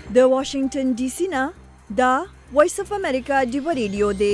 د واشنگټن ډي سي نه دا وایس اف امریکا ډیو ریډیو دی.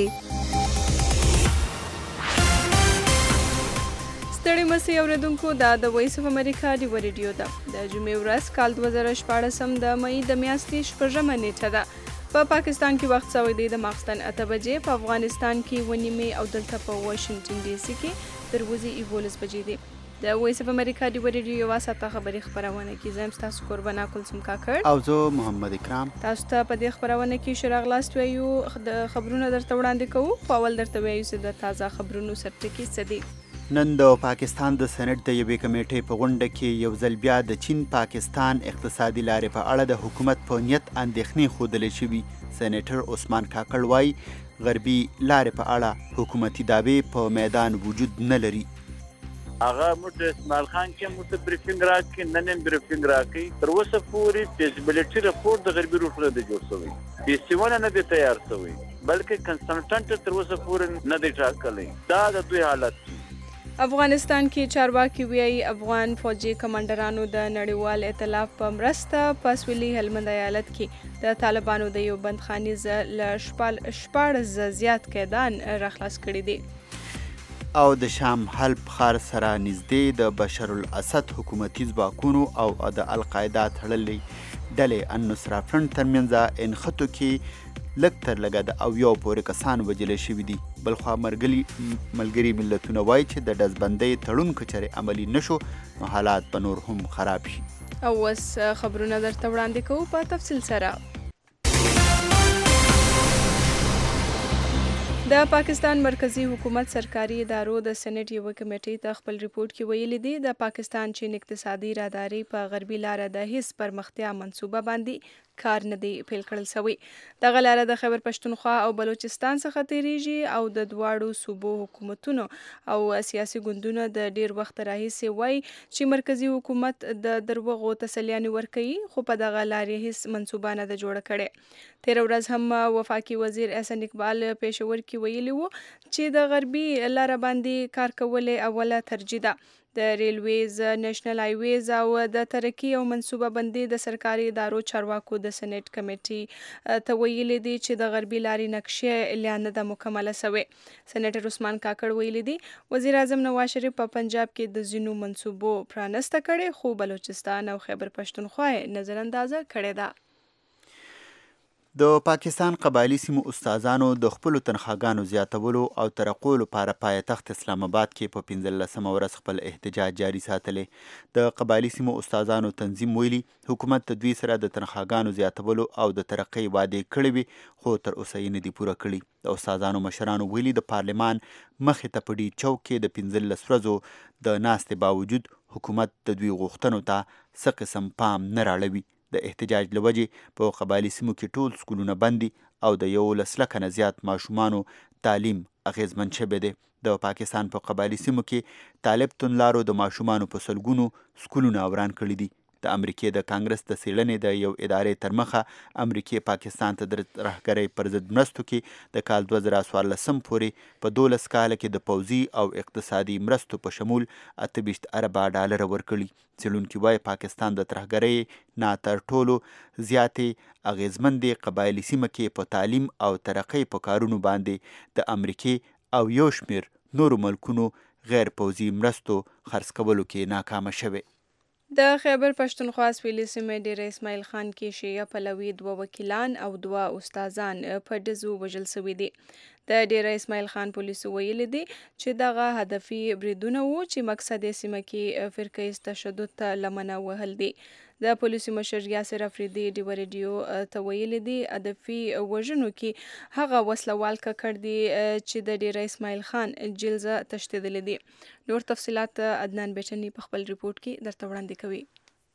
ستړي مسئ اوریدونکو، دا د وایس اف امریکا ډیو ریډیو ده. د جمعې ورځ کال 2014 د مئی د میاشتې 6 نیټه ده. په پاکستان کې وخت سوی دی د ماخستن 8 بجې، په افغانستان کې 9 او دلته په واشنگټن ډي سي کې تر ورځې 11 بجې دی. د وایس اف امریکا ډیو ریډیو یوه ساعته خبري خپرونه کې زم تاسو قربانا کلثوم کاکړ او زه محمد اکرام تاسو ته په دې خبرونه کې شراغلاست ویو د خبرونه درته وړاندې کوو. په اول درته ویو چې د تازه خبرونو سرټکی څه دي. نن د پاکستان د سېنات د یوې کمیټې په غونډه کې یو ځل بیا د چین پاکستان اقتصادي لارې په اړه د حکومت په نیت اندېښنې ښودلې شوي. سېنیټر عثمان کاکړ وایي غربي لارې په اړه حکومتي دعوې په میدان وجود نه لري. هغه موږ اسماعیل خان کې موږ بریفینګ راکړي، نن هم بریفینګ راکړي. تر اوسه پورې فیزیبیلیټي رپورټ د غربي روټ نه دی جوړ شوی، پیسیونه نه دی تیار شوی، بلکې کنسلټنټ تر اوسه پورې نه دی ټاکلی. دا د دوی حالت دی. افغانستان کې چارواکي وایي افغان فوجي کمانډرانو د نړیوال ائتلاف په مرسته په سویلي هلمند ایالت کې د طالبانو د یو بندخانې له 14 زیات قیدان راخلاص کړي دي. او د شام حلب ښار سره نږدې د بشر الاسد حکومتي ځواکونو او د القاعده تړلې ډلې النصره فرنټ ترمنځ انخطو کې لږ تر لږه د 70 پورې کسان وژل شوي دي. بلخوا ملګري ملتونه وایي چې د ډزبندۍ تړون که چېرې عملي نشو نو حالات به نور هم خراب شي. او اوس خبرونه درته وړاندې کوو په تفصیل سره. د پاکستان مرکزی حکومت سرکاري ادارو د سېنات یوه کمیټې ته خپل ریپورت کې ویلي دي د پاکستان چین اقتصادي راداري په غربي لاره د هیڅ پرمختیا منصوبه باندې کار نه دی پیل کړل شوی. دغه لاره د خیبر پښتونخوا او بلوچستان څخه تیریږي او د دواړو صوبو حکومتونو او سیاسي ګوندونو د ډیر وخت راهیسې وایي چې مرکزی حکومت د دروغو تسلیانې ورکوي، خو په دغه لارې هیڅ منصوبه نه ده جوړه کړې. تېره ورځ هم وفاقي وزیر احسن اقبال پېښور کې ویلي وو چې د غربي لاره باندې کار کول اوله ترجیح ده. د ریلویز، نېشنل هایویز او د ترقي او منصوبه بندي د سرکاري ادارو چارواکو د سېنات کمیټې ته ویلي دي چې د غربي لارې نقشې لا نه ده مکمله شوې. سېنیټر عثمان کاکړ ویلي دي وزیر اعظم نواز شریف په پنجاب کې د ځینو منصوبو پرانسته کړې، خو بلوچستان او خیبر پښتونخوا یې نظر اندازه کړې ده. د پاکستان قبایلي سیمو استادانو د خپلو تنخواګانو زیاتولو او ترقو لپاره پایتخت اسلام آباد کې په 15مه ورځ خپل احتجاج جاري ساتلی. د قبایلي سیمو استادانو تنظیم ویلي حکومت د دوی سره د تنخواګانو زیاتولو او د ترقۍ وعدې کړې وي، خو تر اوسه یې نه دي پوره کړي. د استادانو مشرانو ویلي د پارلمان مخې ته په ډي چوک کې د 15 ورځو د ناستې باوجود حکومت د دوی غوښتنو ته څه قسم پام نه راړوي. د احتجاج لوجې په قبایلي سیمو کې ټول سکولونه بند دي او د 11 لکه نه زیات ماشومانو تعلیم اغیزمن شوی دی. د پاکستان په قبایلي سیمو کې طالب توندلارو د ماشومانو په سلګونو سکولونه وران کړي دي. د امریکې د کانګرس د څیړنې د یو ادارې تر مخه امریکې پاکستان ته د رهبرۍ پر ضد مرستو کې د کال 2014 پورې په 12 کاله کې د پوځي او اقتصادي مرستو په شمول 28 اربه ډالر ورکړي. څیړونکي وایي پاکستان د ترهګرۍ نه تر ټولو زیاتې اغیزمندې قبایلي سیمه کې په تعلیم او ترقۍ په کارونو باندې د امریکې او یو شمېر نورو ملکونو غیر پوځي مرستو خرڅ کولو کې ناکامه شوې. د خیبر پښتونخوا سویلي سیمې ډېره اسماعیل خان کې شیعه پلوي 2 وکیلان او 2 استادان په ډزو وژل شوي دي. د ډیره اسماعیل خان پولیسو ویلي دي چې دغه هدفي بریدونه وو چې مقصد یې سیمه کې فرقه تشدد ته لمنه وهل دي. د پولیسو مشر یاسر افریدي ډیو ریډیو ته ویلي دي هدفي وژنو کې هغه وسلوال ککړ دي چې د ډیره اسماعیل خان جلزه تشدیدلې دي. نور تفصیلات عدنان بیچنی په خپل ریپورت کې درته وړاندې کوي.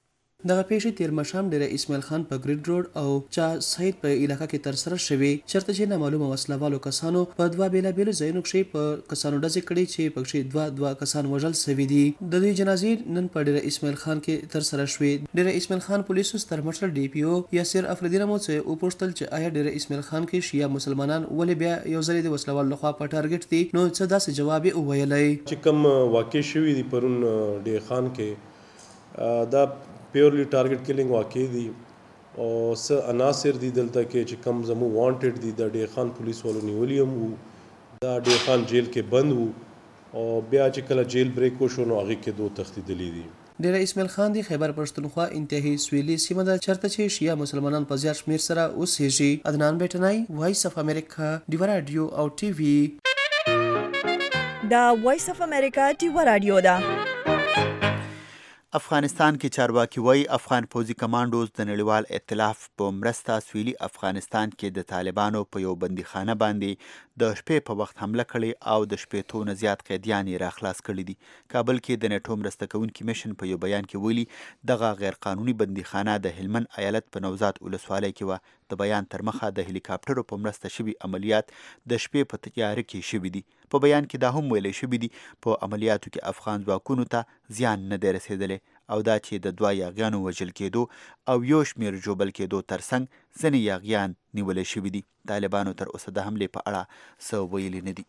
دغه پیښې تیر ماښام ډیره اسماعیل خان په ګریډ روډ او چا سید په علاقه کې ترسره شوې، چېرته چې نامعلومه وسلوالو کسانو په 2 بیلابیلو ځایونو کښې په کسانو ډزې کړې چې پکښې 2 کسان وژل شوي دي. د دوی جنازې نن په ډیره اسماعیل خان کې ترسره شوې. ډیره اسماعیل خان پولیسو ستر مشر ډي پی او یاسر افریدي نه مو څه وپوښتل چې آیا ډیره اسماعیل خان کې شیعه مسلمانان ولې بیا یو ځل د وسلوال لخوا په ټارګټ دي، نو څه داسې جواب یې وویلی چې کوم واقع شوي دي پرون ډي خان کې دا پیورلی ټارګټ کلینګ واقع دي او څه عناصر دي دلته کې چې کم زمو وانټډ دي د ډیر خان پولیس والو نیولي هم وو دا ډیر خان جیل کې بند وو او بیا چې کله جیل بریک وشو نو هغې کې 2 تښتېدلي دي. ډیره اسماعیل خان دی خیبر پښتونخوا انتهایی سویلي سیمه ده چرته چې شیعه مسلمانان په زیات شمیر سره اوسېږي. عدنان بیټنای وایس اف امریکا ډیوا رادیو او ټي وي. دا وایس اف امریکا ډیوا رادیو ده. افغانستان کې چارواکي وایي افغان پوځي کمانډوز د نړیوال ائتلاف په مرسته سویلي افغانستان کې د طالبانو په یو بندیخانه باندې د شپې په وخت حمله کړې او د شپېتو نه زیات قیدیان یې راخلاص کړي دي. کابل کې د نیټو مرسته کوونکي میشن په یو بیان کې ویلي دغه غیرقانوني بندیخانه د هلمند ایالت په نوزاد ولسوالۍ کې وه. د بیان تر مخه د هلیکاپټرو په مرسته شوي عملیات د شپې په تیاره کې شوي دي. په بیان کې دا هم ویلی شوي دي په عملیاتو کې افغان ځواکونو ته زیان نه دی رسېدلی او دا چې د 2 یاغیانو وژل کېدو او یو شمېر ژوبل کېدو ترڅنګ ځینې یاغیان نیولی شوي دي. طالبانو تر اوسه د حملې په اړه څه ویلي نه دي.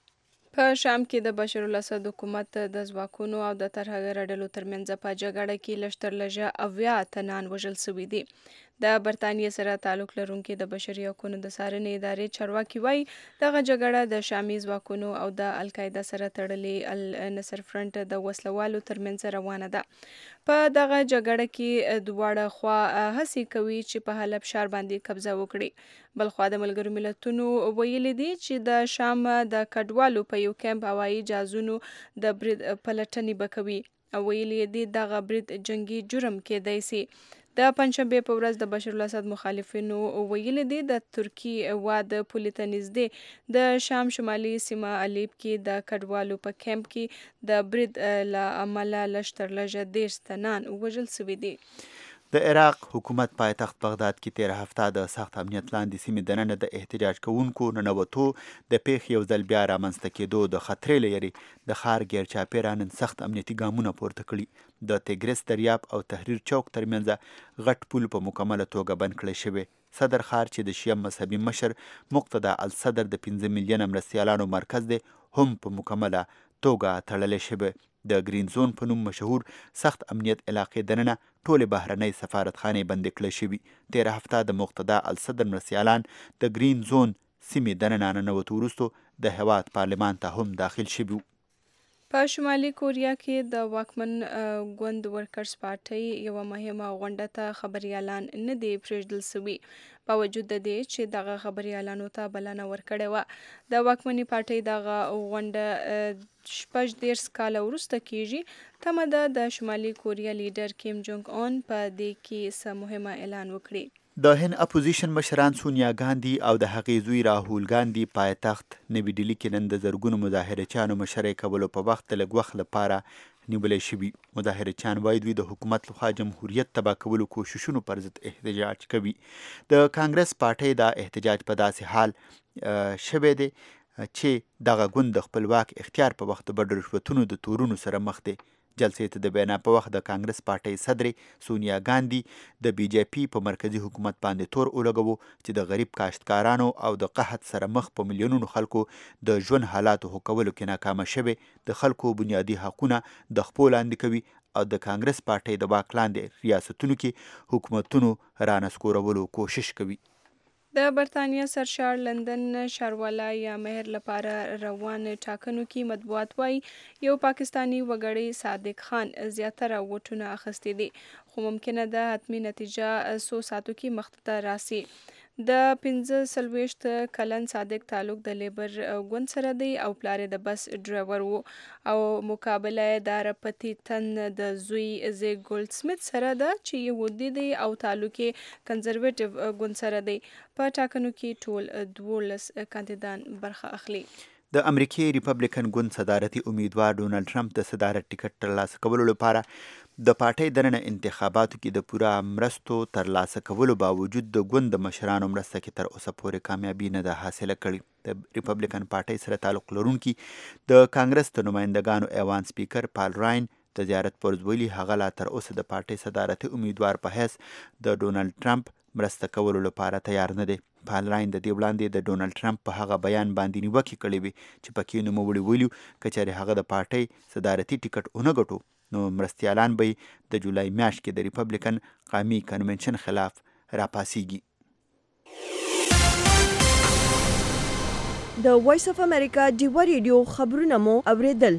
په شام کې د بشر الاسد حکومت د ځواکونو او د ترهګر ډلو ترمنځ په جګړه کې لږ تر لږه 80 تنان وژل شوي دي. د برتانیې سره تعلق لرونکي د بشري حقوقو د څارنې ادارې چارواکي وایي دغه جګړه د شامي ځواکونو او د القاعده سره تړلې النصر فرنټ د وسلوالو ترمنځ روانه ده. په دغه جګړه کې دواړه خوا هڅې کوي چې په حلب ښار باندې قبضه وکړي. بلخوا د ملګرو ملتونو ویلي دي چې د شام د کډوالو په یو کمپ هوایي جهازونو د برید پلټنې به کوي او ویلي دي دغه برید جنگي جرم کېدای سي. د پنځشنبې په ورځ د بشر الاسد مخالفینو ویلي دي د ترکي واده پولې ته نږدې د شام شمالي سیمه الیب کې د کډوالو په کمپ کې د برید له امله لږ تر لږه 10 تنان وژل شوي دي. د عراق حکومت پایتخت بغداد کې 13 هفته د سخت امنیت لاندې سیمې دننه د احتجاج کوونکو ننوتو د پیښې یو ځل بیا رامنځته کېدو د خطرې له یارې د ښار ګیر چاپېره نن سخت امنیتي ګامونه پورته کړي. د تیګریس دریاب او تحریر چوک ترمنځ غټ پل په مکمله توګه بند کړی شوی. صدر ښار چې د شیعه مذهبي مشر مقتدا الصدر د 15 میلیونه مرستیالانو مرکز دی هم په مکمله توګه تړلی شوی. د گرین زون په نوم مشهور سخت امنیت علاقې دننه ټولې بهرنۍ سفارتخانې بندې کړې شوي. 13 هفته د مقتدا الصدر مرستیالان د گرین زون سیمې دننه ننوتو وروستو د هیواد پارلمان ته هم داخل شوي. په شمالي کوریا کې د واکمن ګوند ورکرز پارټۍ یوه مهمه غونډه ته خبریالان نه دي پرېږدل شوي په وجود د دې چې دغه خبریالانو ته بلنه ورکړې وه. د واکمنې پارټۍ دغه غونډه 18 کاله وروسته کیږي. تمه ده د شمالي کوریا لیډر کیم جونګ اون په دې کې څه مهمه اعلان وکړي. د هند اپوزیشن مشران سونیا ګاندي او د هغې زوی راهول ګاندي پایتخت نوي ډیلي کې نن د زرګونو مظاهرچیانو مشرۍ کولو په وخت د لږ وخت لپاره نیولی شوي. مظاهرچیان وایي دوی د حکومت لخوا جمهوریت تباه کولو کوششونو پر ضد احتجاج کوي. د کانګرس پارټۍ دا احتجاج په داسې حال شوی دی چې دغه ګوند د خپلواک اختیار په وخت د بډ رشوتونو د تورونو سره مخ دی. جلسې ته د بینا په وخت د کانګرس پارټۍ صدرې سونیا ګاندي د بي جے پي په مرکزي حکومت باندې تور ولګوو چې د غریب کاشتکارانو او د قحط سره مخ په میلیونونو خلکو د ژوند حالاتو ښه کولو کې ناکامه شوې. د خلکو بنیادي حقونه د خپو لاندې کوي او د کانګرس پارټۍ د واک لاندې ریاستونو کې حکومتونو رانسکورولو کوشش کوي. د برتانیا سرشار لندن ښاروالۍ یا مهر لپاره روان ټاکنو کې مطبوعات وایي یو پاکستانی وګړی صادق خان زیاتره ووټونه اخیستي دي خو ممکنه ده حتمي نتیجه څو ساعتو کې مخته ته راسي. د 45 کلن صادق تعلق د لیبر ګوند سره دی او پلار د بس ډرایور وو او مقابله د رپتی تن د زوی زیګ ګولډ سمیت سره ده چې یهودي دی او تعلق کنزرویټیو ګوند سره دی. په ټاکنو کې ټول 12 کاندیدان برخه اخلي. د امریکای ریپبلیکن ګوند صدارتي امیدوار ډونالد ټرمپ د صدارت ټیکټ ترلاسه کولو لپاره د پارټۍ دننه انتخاباتو کې د پوره مرستو ترلاسه کولو باوجود د ګوند د مشرانو مرسته کې تر اوسه پورې کامیابي نه ده حاصله کړې. د ریپبلیکن پارټۍ سره تعلق لرونکي د کانګرس د نمایندګانو ایوان سپیکر پال راین د زیارت پر ویلي هغه لا تر اوسه د پارټۍ صدارتي امیدوار په حیث د ډونالد ټرمپ مرسته کولو لپاره تیار نه دی. پال راین د دې وړاندې د ډونالد ټرمپ په هغه بیان باندې نیوکې کړې وې چې پکې نوموړي ویلي که چېرې هغه د پارټۍ صدارتي ټیکټ ونه ګټو نو مرستیالان به د جولای میاشت کې د ریپبلیکن قومي کنونشن خلاف راپاسیږي. د وایس اف امریکا ډیوا ریډیو خبرونه مو اوریدل.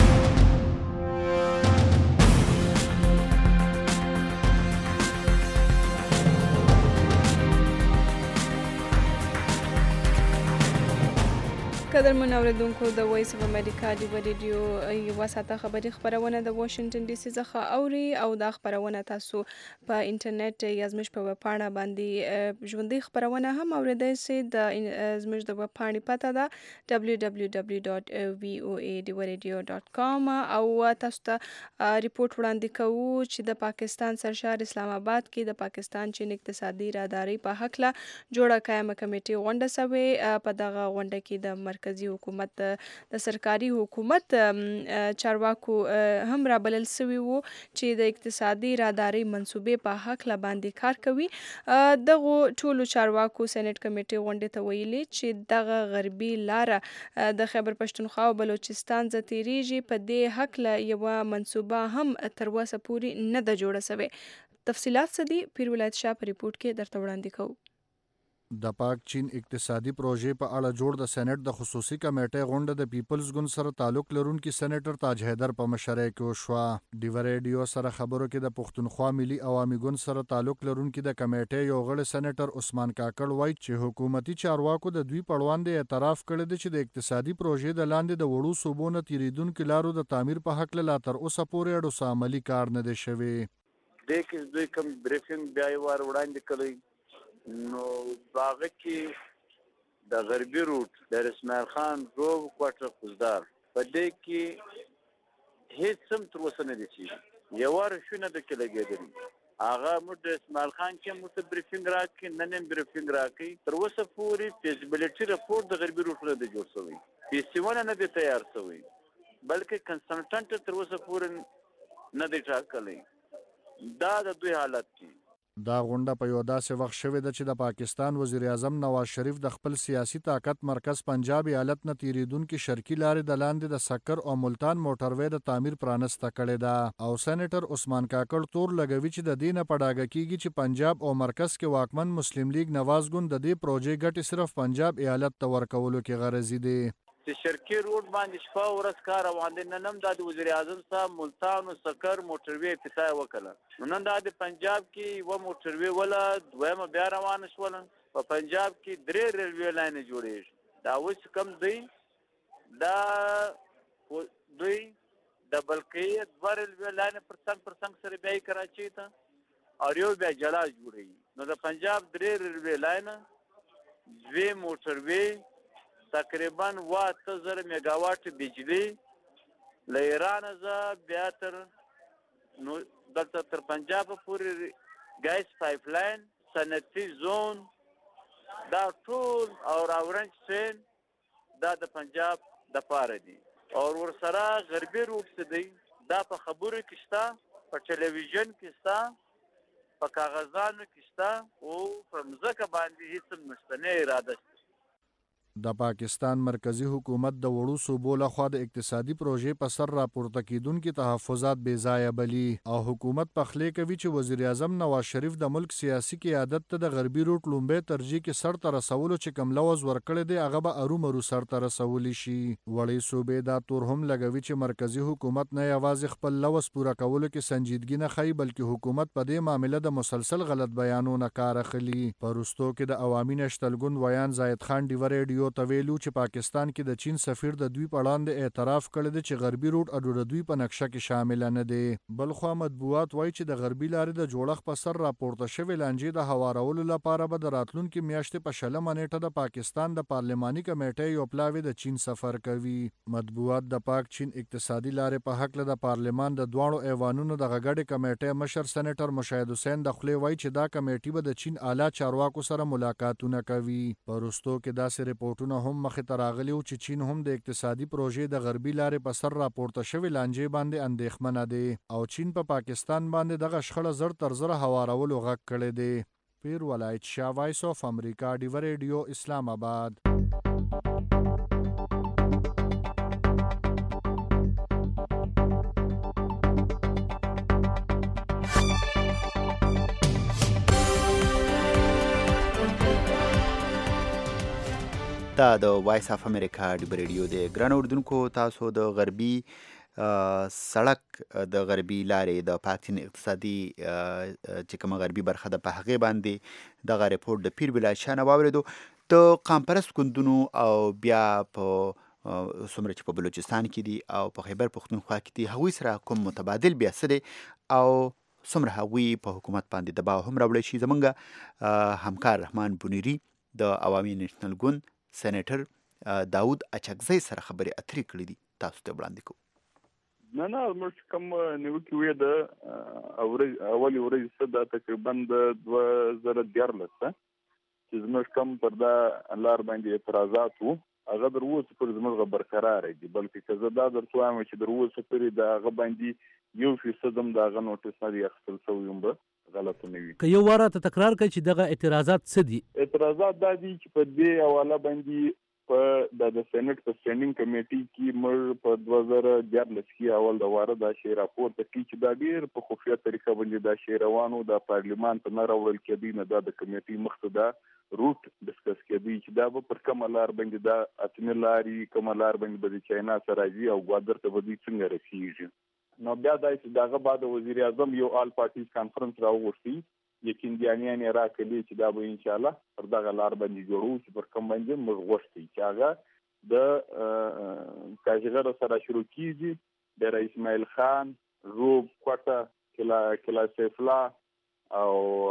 قدرمن اوریدونکو د وایس اف امریکا ډیوا ریډیو یوه ساعته خبري خپرونه د واشنگټن ډي سي څخه اوري او دا خپرونه تاسو په انټرنیټ یا زموږ په ویب پاڼه باندې ژوندۍ خپرونه هم اوریدای شئ. د زموږ د ویب پاڼې پته ده www.voadewarradio.com او تاسو ته ریپورت وړاندې کوو چې د پاکستان سرشار اسلام آباد کې د پاکستان چین اقتصادي راداري په هکله جوړه قایمه کمیټې غونډه شوې. په دغه غونډه کې د مرکزي حکومت د سرکاري حکومت چارواکو هم رابلل شوي وو چې د اقتصادي راداري منصوبې په هکله باندې کار کوي. دغه ټولو چارواکو سېنات کمیټې غونډې ته ویلي چې دغه غربي لاره د خیبر پښتونخوا او بلوچستان ځ تیریږي. په دې هکله یوه منصوبه هم تر اوسه پورې نه ده جوړه شوې. تفصیلات څه دي پیر ولایت شاه په ریپورت کې درته وړاندې کوو. د پاک چین اقتصادي پروژې په اړه جوړ د سېنات د خصوصي کمیټې غونډه د پیپلز ګوند سره تعلق لرونکي سېنیټر تاج حیدر په مشرۍ کې وشوه. ډیوا ریډیو سره خبرو کې د پښتونخوا ملي عوامي ګوند سره تعلق لرونکي د کمیټې یو غړی سېنیټر عثمان کاکړ وایي چې حکومتي چارواکو د دوی په وړاندې اعتراف کړی دی چې د اقتصادي پروژې د لاندې د وړو صوبو نه تیریدونکو لارو د تعمیر په هکله لا تر اوسه پورې اډو عملي کار نه دی شوی. دې کې دوی کوم بریفینګ بیا یې وړاندې کړی نو باغ کې د غربي روټ د اسماعیل خان روب کوټه خزدار په دې کې هیڅ هم تر اوسه نه دي چې یو رښونه د کې لګېدل. هغه موږ د اسماعیل خان کې موږ بریفینګ راکې نن بریفینګ راکې تر اوسه پورې فیزیبিলিټي رپورټ د غربي روټ نه دی جوړ شوی. پیسونه نه دی تیار شوی بلکې کنسلټنټ تر اوسه پورې نه دی ټاکلی. دا د دوی حالت دی. دا غونډه په یو داسې وخت شوې ده چې د پاکستان وزیر اعظم نواز شریف د خپل سیاسي طاقت مرکز پنجاب ایالت نه تیریدونکي شرقي لارې د لاندې د سکر او ملتان موټروې د تعمیر پرانسته کړې ده. او سېنیټر عثمان کاکړ تور لګوي چې د دې نه په ډاګه کیږي چې پنجاب او مرکز کې واکمن مسلم لیگ نواز ګوند د دې پروژې ګټې صرف پنجاب ایالت ته ورکولو کې غرضي دي. چې شرقي روډ باندې شپه ورځ کار روان دی. نن هم دا د وزیر اعظم صاحب ملتان او سکر موټروې افتتاح وکړه. نن دا د پنجاب کې یوه موټروې وله دویمه بیا روانه شوله. په پنجاب کې 3 ریلوې لاین جوړېږي. دا اوس کم دی دا دوی د بلقیه 2 ریلوې لاین پر څنګ سره بیا کراچۍ ته او یو بیا جلا جوړوي. نو د پنجاب 3 ریلوې لاین 2 موټروې تقریبا 8000 میگاواټ بجلی له ایران ز بیا تر نو دلته تر پنجاب پورې ګیس پایپ لاین صنعتي زون دا ټول او اورنج سین دا د پنجاب د پاره دي. او ورسره غربي روټ څه دی دا په خبرو کې شته، په ټلویزیون کې شته، په کاغذانو کې شته او په ځمکه باندې هیڅ مستنه اراده شته. د پاکستان مرکزی حکومت د وړو صوبو لخوا د اقتصادي پروژې په سر راپورته کیدونکو تحفظات بې ځایه بلی او حکومت په خلی کوي چې وزیر اعظم نواز شریف د ملک سیاسي قیادت ته د غربي روټ لومبه ترجیح کې سر ته رسولو چې کوم لوز ورکړی دی هغه به ارومرو سر ته رسولی شي. وړې صوبې دا تور هم لګوي چې مرکزی حکومت نه یوازې خپل لوز پوره کولو کې سنجیدګي نه ښیي بلکې حکومت په دې معاملې د مسلسل غلط بیانونو کار اخلي. په وروستو کې د عوامي نشتل ګوند ویان زاید خان ډیوا ریډیو ته ویلو چې پاکستان کې د چین سفیر د دوی په وړاندې اعتراف کړی دی چې غربي روټ اډو د دوی په نقشه کې شامل نه دی. بلخوا مطبوعات وایي چې د غربي لارې د جوړښت په سر راپورته شوې لانجې د هوارولو لپاره به د راتلونکي میاشتې په 20 نیټه د پاکستان د پارلماني کمیټې یو پلاوی د چین سفر کوي. مطبوعات د پاک چین اقتصادي لارې په حق له د پارلمان د دواړو ایوانونو د غړي کمیټې مشر سېنیټر مشاهد حسین د خلی وایي چې دا کمیټې به د چین اعلی چارواکو سره ملاقاتونه کوي. په وروستو کې داسې ریپورتونه هم مخې ته راغلي و چې چین هم د اقتصادي پروژې د غربي لارې په سر راپورته شوې لانجې باندې اندېښمنه دی او چین په پاکستان باندې دغه شخړه زر تر زره هوارولو غږ کړی دی. پیر ولایت شاه، وایس آف امریکا، ډیوا ریډیو، اسلام آباد. دا د وایس اف امریکا ډیب ریډیو دی. ګران اردوونکو، تاسو د غربي سړک د غربي لارې د پاکستان اقتصادي چې کومه غربي برخه ده په هغې باندې دغه ریپورټ د پیر بلال شاه نه واورېدو. د قامپرست ګوندونو او بیا په څومره چې په بلوچستان کې دي او په خیبر پښتونخوا کې دي، هغوی سره کوم متبادل بیا څه دی او څومره هغوی په حکومت باندې دباو هم راوړی شي. زمونږ همکار رحمان بونیری د عوامي نیشنل ګوند سینیټر داود اچکزی سره خبرې اترې کړې دي، تاسو ته وړاندې کوو. نه موږ کوم نیوکې وې د اولې ورځې څخه دا تقریبا د 2014 چې زموږ کم پر دا لار باندې اعتراضات وو، هغه در اوسه پورې زموږ برقرار دي. بلکې که زه دا درته وایم چې در اوسه پورې د هغه باندې 1% هم د هغه نوټس نه دی اخیستل شوی، هم به غلطه نه وي. که یو واره ته تکرار کړئ چې دغه اعتراضات څه دي؟ اعتراضات دا دي چې په دې حواله باندې په د سېنات په سټینډینګ کمیټي کې موږ په 2014 کې اول د واره دا شی راپورته کړی چې دا ډیر په خفیه طریقه باندې دا شی روانو د پارلیمان ته نه راوړل کېدی، نه دا د کمیټي مخته دا روټ ډسکس کېدی چې دا به پر کومه لار باندې دا اتمه لاري کومه لار باندې به د چاینا سره راځي او ګوادر ته به دوی څنګه رسیږي. نو بیا دا چې داغه بعد وزیر اعظم یو آل پارټیز کانفرنس راوغوښتي، یقین دیانیان را کړي چې دا به ان شاء الله پر دغه لار باندې جوړو چې پر کوم باندې موږ غوښتي چې هغه د کاجغر سره شروع کیږي، د رئیس اسماعیل خان، روب کوټه، کلا سیف الله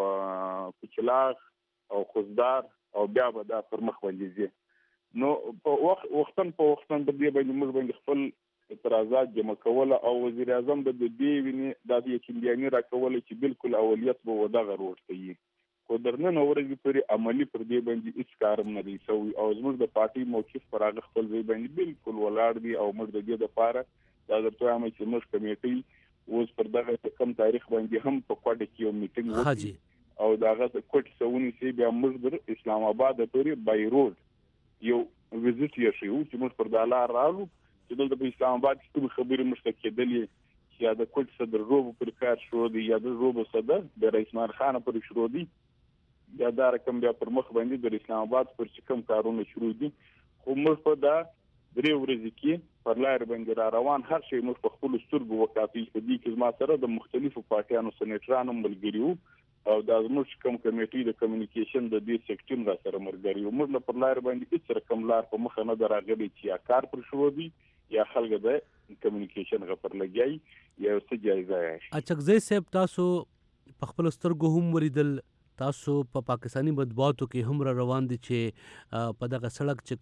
او کچلاغ او خوزدار او بیا به دا پر مخ باندې ځي. نو په وختن په دې باندې موږ باندې خپل اعتراضات جمع کوله او وزیر اعظم د دې ویني د یقین دیاني را کوله چې بالکل اولیت به ودغه روړتي، خو درنه ورځې پورې عملی پر دې باندې هیڅ کار نه دی شوی او زموږ د پارټي موقف پر هغه خپل ځای باندې بالکل ولاړ دی او موږ د دې لپاره دا درته وایم چې موږ کمیټي اوس پر دغه کم تاریخ باندې هم په کوټه کې یو میټینګ وکړي او داغه کوټه سونی سي بیا موږ در اسلام آباد پورې بای روډ یو وزټ یې شو چې موږ پر دالار رالو چې دلته په اسلام آباد کې خبرې مشته کېدلې چې یا د کوټ صدر روب پر کار شروع دی یا د روب صدر د رئیس اسماعیل خان پر شروع دی یا دا رقم بیا پر مخ باندې د اسلام آباد پر کوم کارونه شروع دي. خو موږ په دا درې ورځې کې پر لار باندې را روان هر شی موږ په خپل سترګو وکاپي په دې کې ما سره د مختلفو پارټیانو سېنیټرانو ملګریو او د زموږ کوم کمیټې د کمیونیکیشن د دې سیکټر را سره ملګریو. موږ په لار باندې هیڅ رقم لار په مخ نه دراغلي چې یا کار پر شروع دی یا خلک د کمیونیکیشن غفر لګي یا څه جایزه یې. اچکزی صاحب، تاسو په خپل سترګو هم ولیدل، تاسو په پاکستانی مطبوعاتو کې هم را روان دي چې په دغه سړک چې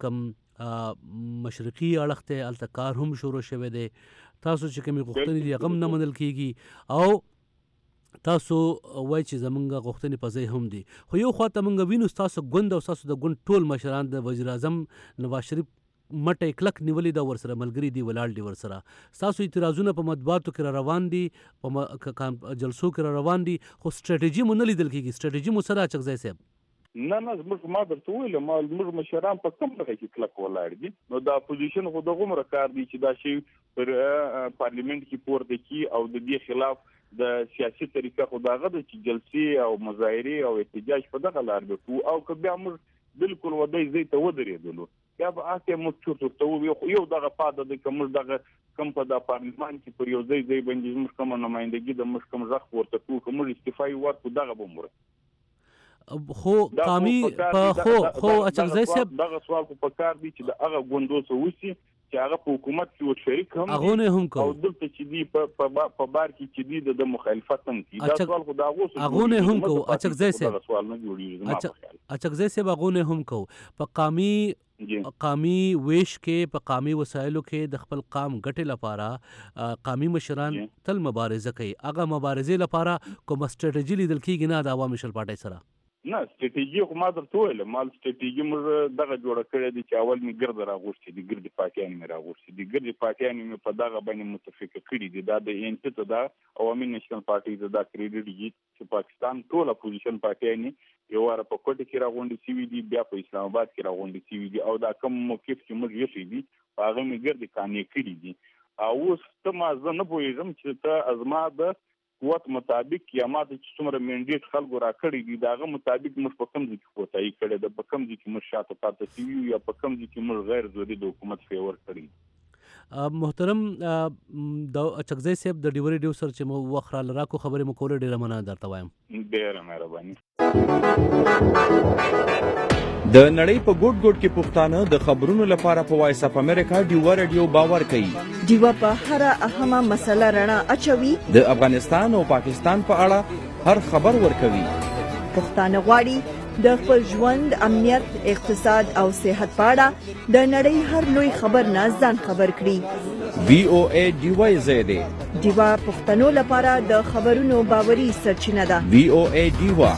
کوم مشرقي اړخ ته هلته کار هم شروع شوی دی، تاسو چې کومې غوښتنې دي هغه هم نه منل کیږي او تاسو وایي چې زمونږ غوښتنې په ځای هم دي. خو یو خوا ته مونږ وینو ستاسو ګوند او ستاسو د ګوند ټول مشران د وزیر اعظم نواز شریف مټه کلک نیولې دا ورسره ملګری دی ولاړ دی ورسره. ستاسو اعتراضونه په مطبوعاتو کې را روان دي، په جلسو کې را روان دي، خو سټریټیجي مو نه لیدل کېږي. سټریټیجي مو سره اچکزی صاحب؟ نه زموږ ما درته ویل موږ مشران په کوم ځای کې کلک ولاړ دي. نو دا اپوزیشن خو دغه عمر کار دی چې دا شی پر پارلیمنت کې پورته کی او د دې خلاف د سیاسي طریقه خو داغه د جلسې او مظاهره او احتجاج په دغه لار به او که بیا موږ بالکل ودی زی ته ودرېدلو یا به اته مو چورته یو دغه پاده د کوم دغه کم په د پارلیمان کې پر یو ځای باندې موږ کوم نمائندګي د موږ کوم ځخ ورته کوم استعفای ورکو دغه بمره. خو قامي خو اچکزی صاحب دغه سوال په کار دی چې د هغه ګوندو سره وسی چې هغه په حکومت کې او شریک هم هغه نه هم کو او دلته چې دی په بار کې چې دی د مخالفت هم کی دا سوال خو دا غوسه هغه نه هم کو اچکزی صاحب سوال نه جوړیږي. اچکزی صاحب هغه نه هم کو په قامي ویش کې په قامي وسایلو کې د خپل قام ګټې لپاره قامي مشران تل مبارزه کوي. هغه مبارزې لپاره کوم سټریټیجي لیدل کېږي نه د عوامي شل پارټۍ سره؟ نه سټریټیجي خو ما درته ویل مال سټریټیجي موږ دغه جوړه کړې دي چې اول می ګرد راغوښتي دي ګرد پارټیان می راغوښتي دي ګرد پارټیان می په دغه باندې متفق کړي دي دا د ان ته دا عوامي نېشنل پارټي دا کړی دي چې پاکستان ټول اپوزیشن پارټیان یو واره په کوټه کې راغونډي سي دي بیا په اسلام آباد کې راغونډي سي دي او دا کوم موقف چې موږ یې شي دي هغه می ګرد کانې کړی دي او اوس ته ما زه نه پوهیږم چې ته ازما د قوت مطابق یا ماته چې څومره منډیټ خلکو راکړي دي د هغه مطابق موږ په کوم ځای کې کوتاهي کړې ده، په کوم ځای کې موږ شاته پاتې شوي یو یا په کوم ځای کې موږ غیر ضروري د حکومت فیور کړي. محترم د اچکزی صاحب د ډیو ریډیو سره چې مو وخت را لراکو خبرې مو کولې ډېره مننه درته وایم. ډېره مهرباني. د نړۍ په ګوټ ګوټ کې پښتانه د خبرونو لپاره په وایس اف امریکا ډیو ریډیو باور کوي. ډیو په هر اهمه مسله رڼا اچوي. د افغانستان او پاکستان په اړه هر خبر ورکوي. پښتانه غواړي د خپل ژوند، امنیت، اقتصاد او صحت په اړه د نړۍ هر لوی خبر نه ځان خبر کړي. VOA ډیو زیاده ډیو پښتنو لپاره د خبرونو باوري سرچینه ده. VOA ډیو.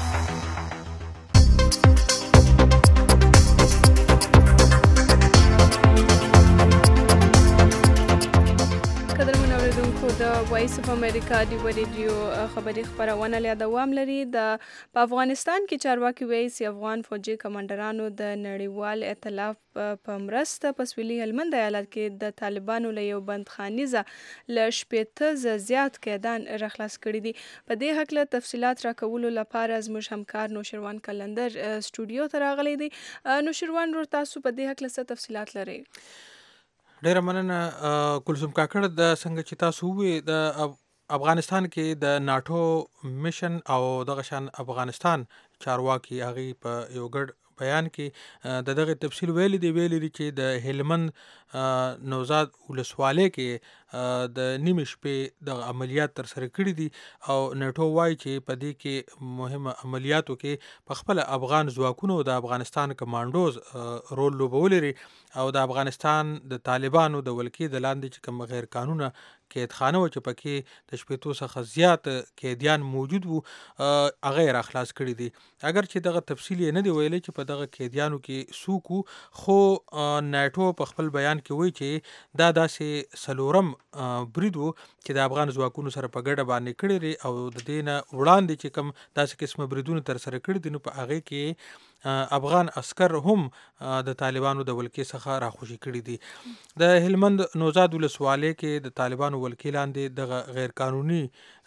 وایس اف امریکا ډیو ریډیو خبري خبرونه له دوام لري. په افغانستان کې چارواکي وایي چې افغان فوجي کمانډرانو د نړیوال ائتلاف په مرسته په سویلي هلمند ایالت کې د طالبانو له یو بندخانیزه له 80 زیات قیدان راخلاص کړي دي. په دې هکله تفصیلات راکولو لپاره زموږ همکار نوشروان کلندر سټوډیو ته راغلی دی. نوشروان ورو تاسو په دې هکله څه تفصیلات لرئ؟ ډیره مننه کلثوم کاکړ. د څنګه چې تاسو وې د افغانستان کې د ناټو میشن او دغه شان افغانستان چارواکي هغه په یو ګډ بیان کې د دغه تفصیل ویلي دی چې د هلمند نوزاد ولسوالۍ کې د نیمه شپې د عملیات تر سره کړي دي او ناټو وایي چې په دې کې مهمه عملیاتو کې په خپل افغان ځواکونو د افغانستان کمانډوز رول لوبولی او د افغانستان د طالبانو د ولکې د لاندې چې کوم غیر قانونه قیدخانه و چې پکې د 80 څخه زیات قیدیان موجود وو هغه راخلاص کړي دي. اگر چې دغه تفصیل نه دی ویلي چې په دغه قیدیانو کې څوک خو ناټو په خپل بیان کې وایي چې دا داسې سلورم برید وو چې د افغان ځواکونو سره په ګډه باندې کړي او د دې نه وړاندې چې کوم داسې قسمه بریدونه تر سره کړي دي نو په هغه کې افغان عسکر هم د طالبانو د ولکې څخه راخوشي کړي دي. د هلمند نوزاد ولسوالۍ کې د طالبانو ولکې لاندې دغه غیر قانوني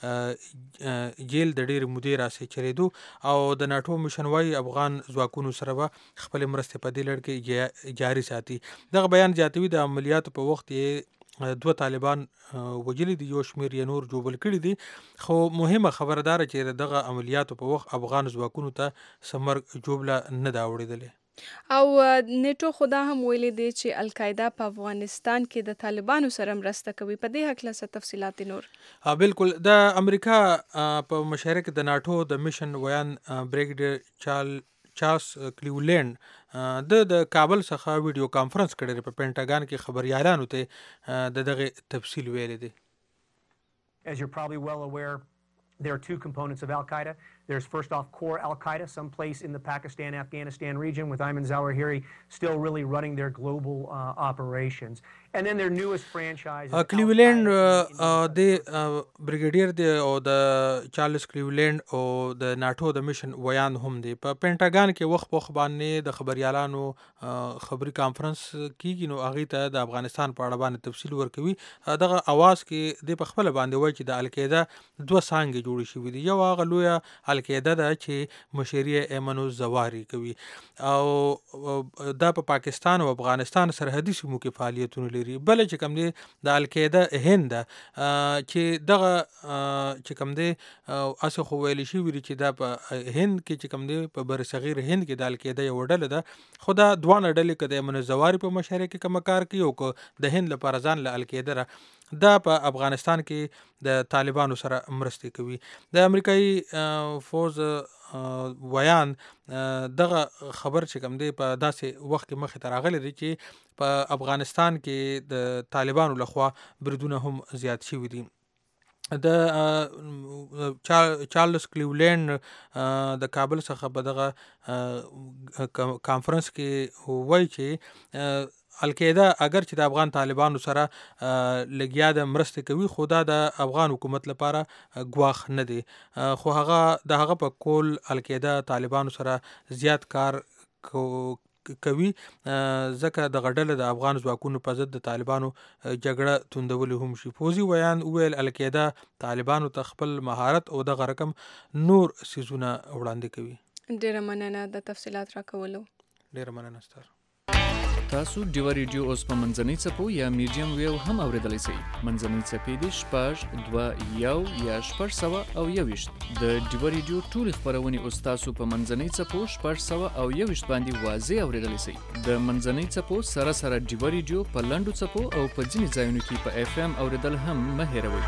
جیل د ډېر مودې راسي چریدو او د ناټو مشن وايي افغان ځواکونو سره به خپل مرستې په دې لړ کې جاري ساتي. دغه بیان زیاتوي د عملیاتو په وخت یې 2 طالبان وجلی دي، یو شمیر یې نور جوبل کړي دي. خو مهمه خبردار چې دغه عملیاتو په وخت افغان ځواکونو ته سمر جوبله نه دا وړېدلې. او نیټو خدا هم ویلي دی چې القاعده په افغانستان کې د طالبانو سره مرسته کوي. په دې هکله څه تفصیلات نور؟ بالکل. د امریکا په مشاهره کې د ناټو د میشن ویان بریګیډیر چارلز کلیولینډ د کابل څخه ویډیو کانفرنس کړی په پینټاګان کې خبريالانو ته د دغه تفصیل ویل دي. As you're probably well aware, there are two components of Al-Qaeda. There's first off core Al-Qaeda, someplace in the Pakistan-Afghanistan region with Ayman Zawahiri still really running their global operations. And then their newest franchise کلیولینډ د بریګیډیر دی او د چارلز کلیولینډ او د ناټو د میشن ویان هم دی. په پینټاګان کې وخت په باندې د خبريالانو خبري کانفرنس کیږي نو هغه ته د افغانستان په اړه باندې تفصیل ورکوي. دغه اواز کې د په خپل باندې وایي چې د القاعده 2 څانګې جوړې شوې دي. یو هغه لویه القاعده ده چې مشري ایمن الزواهری کوي او دا په پاکستان او افغانستان سرحدي سیمو کې فعالیتونه لري. بل چې کوم دی د القاعده هند چې دغه چې کوم دی اسه خو ویل شي ویل چې دا په هند کې چې کوم دی په بر صغیر هند کې د القاعده یو ډله ده. خو دا دوه ډلې کې د ایمن الزواهری په مشرۍ کې کوم کار کوي او د هند لپاره ځان له القاعده دا په افغانستان کې د طالبانو سره مرستې کوي. د امریکایي فوز ویان دغه خبر چې کوم دی په داسې وخت کې مخې ته راغلی دی چې په افغانستان کې د طالبانو لخوا بریدونه هم زیات شوي دي. د چارلز کلیولینډ د کابل څخه په دغه کانفرنس کې وایي چې القاعده اگر چې د افغان طالبانو سره لګیا د مرسته کوي خو دا د افغان حکومت لپاره ګواخ نه دی. خو هغه په کول القاعده طالبانو سره زیات کار کوي ځکه دغه ډله د افغان ځواکونو په ضد د طالبانو جګړه توندولې هم شي. پوځي ویان وویل القاعده طالبانو ته خپل مهارت او دغه رقم نور سیزونه وړاندې کوي. ډېره مننه د تفصیلات راکولو. ډېره مننه ستاسو. تاسو ډیوه ریډیو اوس په منځنۍ څپو یا میډیم ویو هم اوریدلی شئ. منځنۍ څپې دي 6 2 1 یا 621. د ډیوه ریډیو ټولې خپرونې اوس تاسو په منځنۍ څپو 621 باندې واضح اوریدلی شئ. د منځنۍ څپو سره سره ډیوه ریډیو په لنډو څپو او په ځینې ځایونو کې په اف ام اوریدل هم مه هیروئ.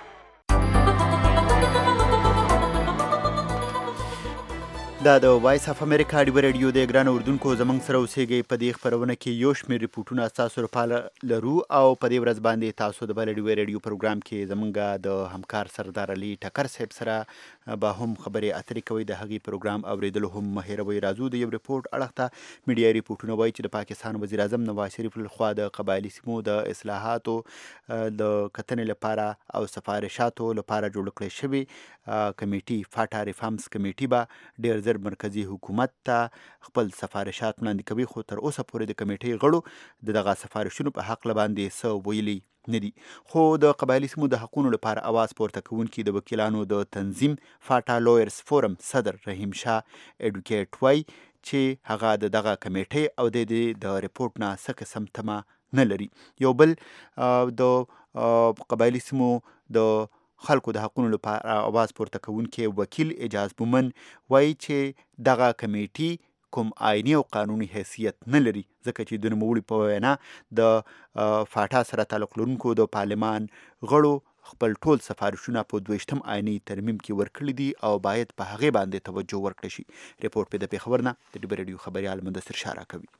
دا د وایس اف امریکا ډیوه ریډیو د ګران اردوونکو زمونږ سره اوسېږئ. په دې خپرونه کې یو شمېر ریپورټونه ستاسو لپاره لرو او په دې ورځ باندې تاسو د بل ډیوه ریډیو پروګرام کې زمونږ د همکار سردار علي ټکر صاحب سره به هم خبرې اترې کوي. د هغې پروګرام اوریدلو هم مه هیروئ. راځو د یو ریپورټ اړخ ته. میډیا ریپورټونه وایي چې د پاکستان وزیر اعظم نواز شریف لخوا د قبایلي سیمو د اصلاحاتو د کتنې لپاره او سفارشاتو لپاره جوړ کړی شوی کمیټي فاټا ریفارمز کمیټي به ډېر زر مرکزي حکومت ته خپل سفارشات وړاندې کوي، خو تر اوسه پورې د کمیټۍ غړو دغه سفارشونو په حق باندې څه ویلي نه دي. خو د قبایلي سیمو د حقونو لپاره اواز پورته کوونکي د وکیلانو د تنظیم فاټا لویرز فورم صدر رحیم شاه اډوکیټ وایي چې هغه دغه کمیټۍ او د ریپورټ نه څه قسم تمه نه لري. یو بل د قبایلي سیمو د خلکو د حقونو لپاره اواز پورته کوونکی وکیل اجاز مومن وایي چې دغه کمیټي کوم آئینی او قانوني حیثیت نه لري، ځکه چې د نوموړي په وینا د فاټا سره تعلق لرونکو د پارلمان غړو خپل ټول سفارشونه په 22م آئینی ترمیم کې ورکړي دي او باید په هغې باندې توجه ورکړي شي. ریپورټ په د پېښور نه د ډیوه ریډیو خبریال مدثر شاه راکوي.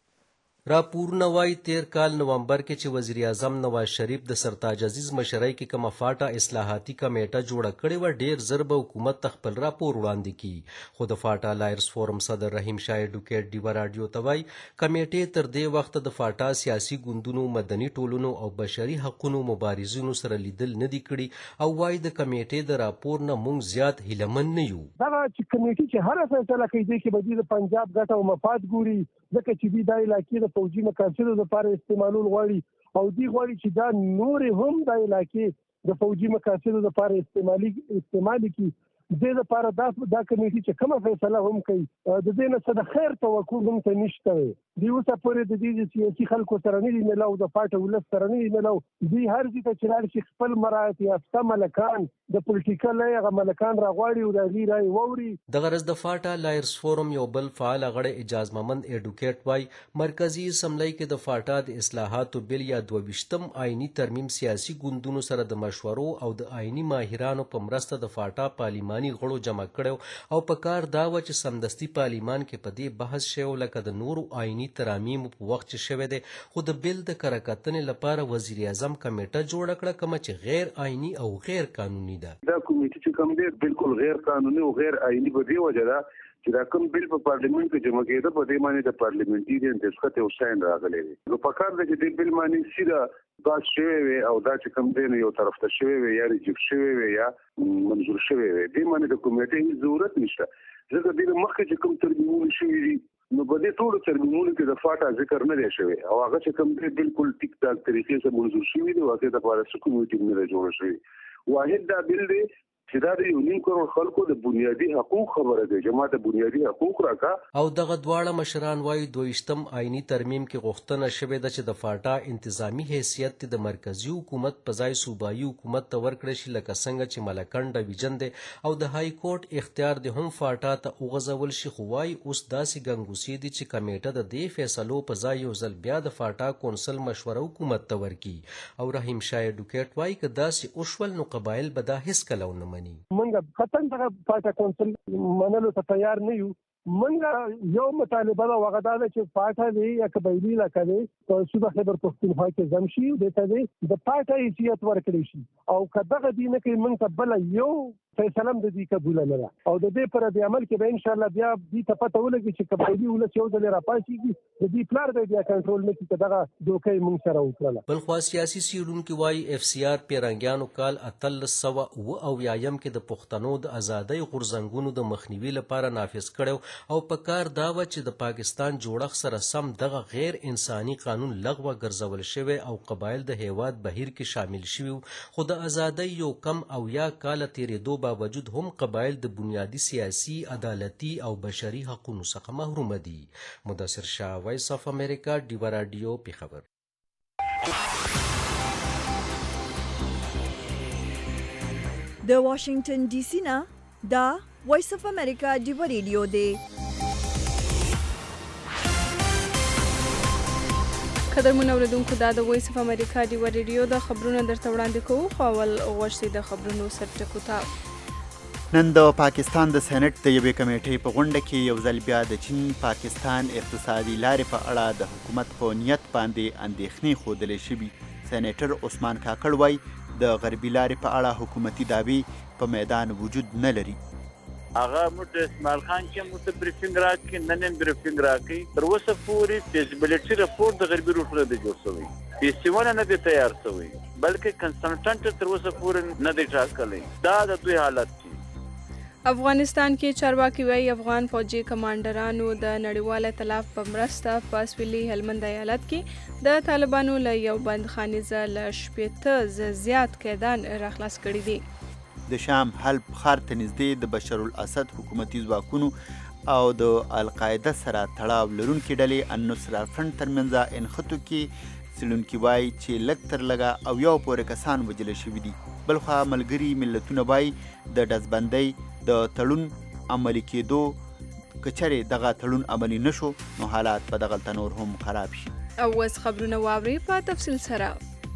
راپورونه وایي تیر کال نومبر کې چې وزیر اعظم نواز شریف د سرتاج عزیز مشرۍ کې کومه فاټا اصلاحاتي کمیټه جوړه کړې وه، ډېر زر به حکومت ته خپل راپور وړاندې کړي. خو د فاټا لایرز فورم صدر رحیم شاه اډوکیټ ډیوه راډیو ته وایي کمیټې تر دې وخته د فاټا سیاسي ګوندونو، مدني ټولنو او بشري حقونو مبارزینو سره لیدل نه دي کړي او وایي د کمیټې د راپور نه موږ زیات هیلهمن نه یو. دغه کمیټې چې هره فیصله کوي دی کې به د پنجاب ګټه او مفاد ګوري، ځکه چې دوی دا علاقې د پوځي مقاصدو لپاره استعمالول غواړي او دوی غواړي چې دا نورې هم دا علاقې د پوځي مقاصدو لپاره استعمالي کړي. د دې لپاره دا کمیټې چې کومه فیصله هم کوي د دې نه څه د خیر توقع هم ته نشته وي. دوی اوسه پورې د دې سیاسي خلکو سره نه دي ملاو، د فاټا ولس سره نه دي ملاو. دوی هر ځای ته چې لاړ شي خپل مراعات یافته ملکان د پولیټیکل هغه ملکان راغواړي او د هغې رایې واوري. دغه ورځ د فاټا لایرز فورم یو بل فعال غړی اجاز مومن اډوکیټ وایي مرکزي اسمبلی کې د فاټا د اصلاحاتو بل یا 22م آئینی ترمیم سیاسي ګوندونو سره د مشورو او د آئینی ماهرانو په مرسته د فاټا پارلیماني غړو جمع کړو او په کار دا و چې سمدستي پارلیمان کې په دې بحث شوی لکه د نورو آئینی ترامیم په وخت چې شوی دی. خو د بل د کره کتنې لپاره وزیر اعظم کمیټه جوړه کړه کومه چې غیر آئینی او غیر قانوني ده. دا کمیټه چې کوم دی بالکل غیر قانوني او غیر آئینی په دې وجه ده چې دا کوم بل په پارلیمنت کې جمع کېده په دې معنی د پارلیمنټیرین دسخط او ساين راغلی دی. نو په کار ده چې دې بل معنی سیده باز شوی وي او دا چې کوم دی یو طرف ته شوی وي یا ریجیکټ شوی وي یا منظور شوی وي، دې معنی د کمیټې ضرورت نشته. ځکه دې مخکې چې کوم ترمیمونه شوي دي نو په دې ټولو ترمیمونو کې د فاټا ذکر نه دی شوی او هغه چې کوم دی بالکل ټیک ټاک طریقې سره منظور شوي دي او هغې دپاره څه کمیټې نه ده جوړه شوې. واحد دا بل دی چې دا د 1.5 کروڑ خلکو د بنیادي حقوق خبره ده، جماعت بنیادي حقوق راکا. او دغه دواړه مشران وایي 22م آئینی ترمیم کې غوښتنه شوې ده چې د فاټا انتظامی حیثیت د مرکزی حکومت په ځای صوبایي حکومت ته ورکړی شي، لکه څنګه چې ملکن ډویژن دی او د های کورټ اختیار د هم فاټا ته وغځول شي. خو وایي اوس داسې ګنګوسې دي چې کمیټه د دې فیصلو په ځای یو ځل بیا د فاټا کونسل مشوره حکومت ته ورکړي. او رحیم شاه اډوکیټ وایي که داسې وشول نو قبایل به دا هیڅکله ونه مني. منګه قطن دغه فاټا کونسل منلو ته تیار نه یو. منګه یو مطالبه ده هغه دا ده چې فاټا دی یا قبایلي علاقه دی په صوبه خیبر پښتونخوا کې ځم شي دې ته دی د فاټا حیثیت ورکړی شي او که دغه دی نه کوي موږ ته بله یو فیصله هم د دې قبول نه ده او د دې پر د عمل کې به ان شاء الله بیا دې ته پته ولګي چې قبایلی ولس یو ځل راپاسيږي د دې پلار به بیا کنټرول نه کړي دغه دوکې مونږ سره وکړه. بل خو سیاسي سیډونکو وايي اف سی آر پیرنګیانو کال 1390 کې د پښتنو د ازادۍ غورځنګونو د مخنیوي لپاره نافذ کړو او په کار دا و چې د پاکستان جوړښت سره سم دغه غیر انساني قانون لغوه ګرځول شوی او قبایل د هیواد بهیر کې شامل شوي خو د ازادۍ یو کم او یا کال تیرېدو باوجود هم قبایل د بنیادی سیاسي عدالتي او بشري حقوقو څخه محروم دي. مدثر شاه، وایس اف امریکا، ډیوا رادیو، پیښور. د واشنگټن ډي سي نه دا وایس اف امریکا ډیوا رادیو دی. قدرمن اوریدونکو دا د وایس اف امریکا ډیوا رادیو د خبرونو درته وړاندې کوو خو اول غوښتي د خبرونو سرټکو ته. نن د پاکستان د سېنات د یوې کمیټې په غونډه کې یو ځل بیا د چین پاکستان اقتصادي لارې په اړه د حکومت په نیت باندې اندېښنې ښودلې شوي. سېنیټر عثمان کاکړ وایي د غربي لارې په اړه حکومتي دعوی په میدان وجود نه لري. هغه موږ اسماعیل خان کې موږ بریفینګ راکړي نن بریفینګ راکړي تر اوسه پورې فیزیبিলিټي رپورټ د غربي روټونو د جوړ شوی پیسونه نه دي تیار شوی بلکې کنسلټنټ تر اوسه پورې نه دی ټاکلی. دا د دوی حالت دی. افغانستان کې چارواکي وایي افغان فوجي کمانډرانو د نړیوال ائتلاف په مرسته په سویلي هلمند ایالت کې د طالبانو له یو بندخانیزه له 80 زیات قیدان راخلاص کړي دي. د شام حلب ښار ته نږدې د بشر الاسد حکومتي ځواکونو او د القاعده سره تړاو لرونکي ډلې النصرة فرنټ ترمنځ انښتو کې څېړونکي وایي چې لږ تر لږه او یو پورې کسان وژل شوي دي. بلخوا ملګري ملتونه وایي د ډزبندۍ د تړون عملي کېدو که چېرې دغه تړون عملي نشو نو حالات به دغلته نور هم خراب شي. او اوس خبرونه واورئ په تفصیل سره.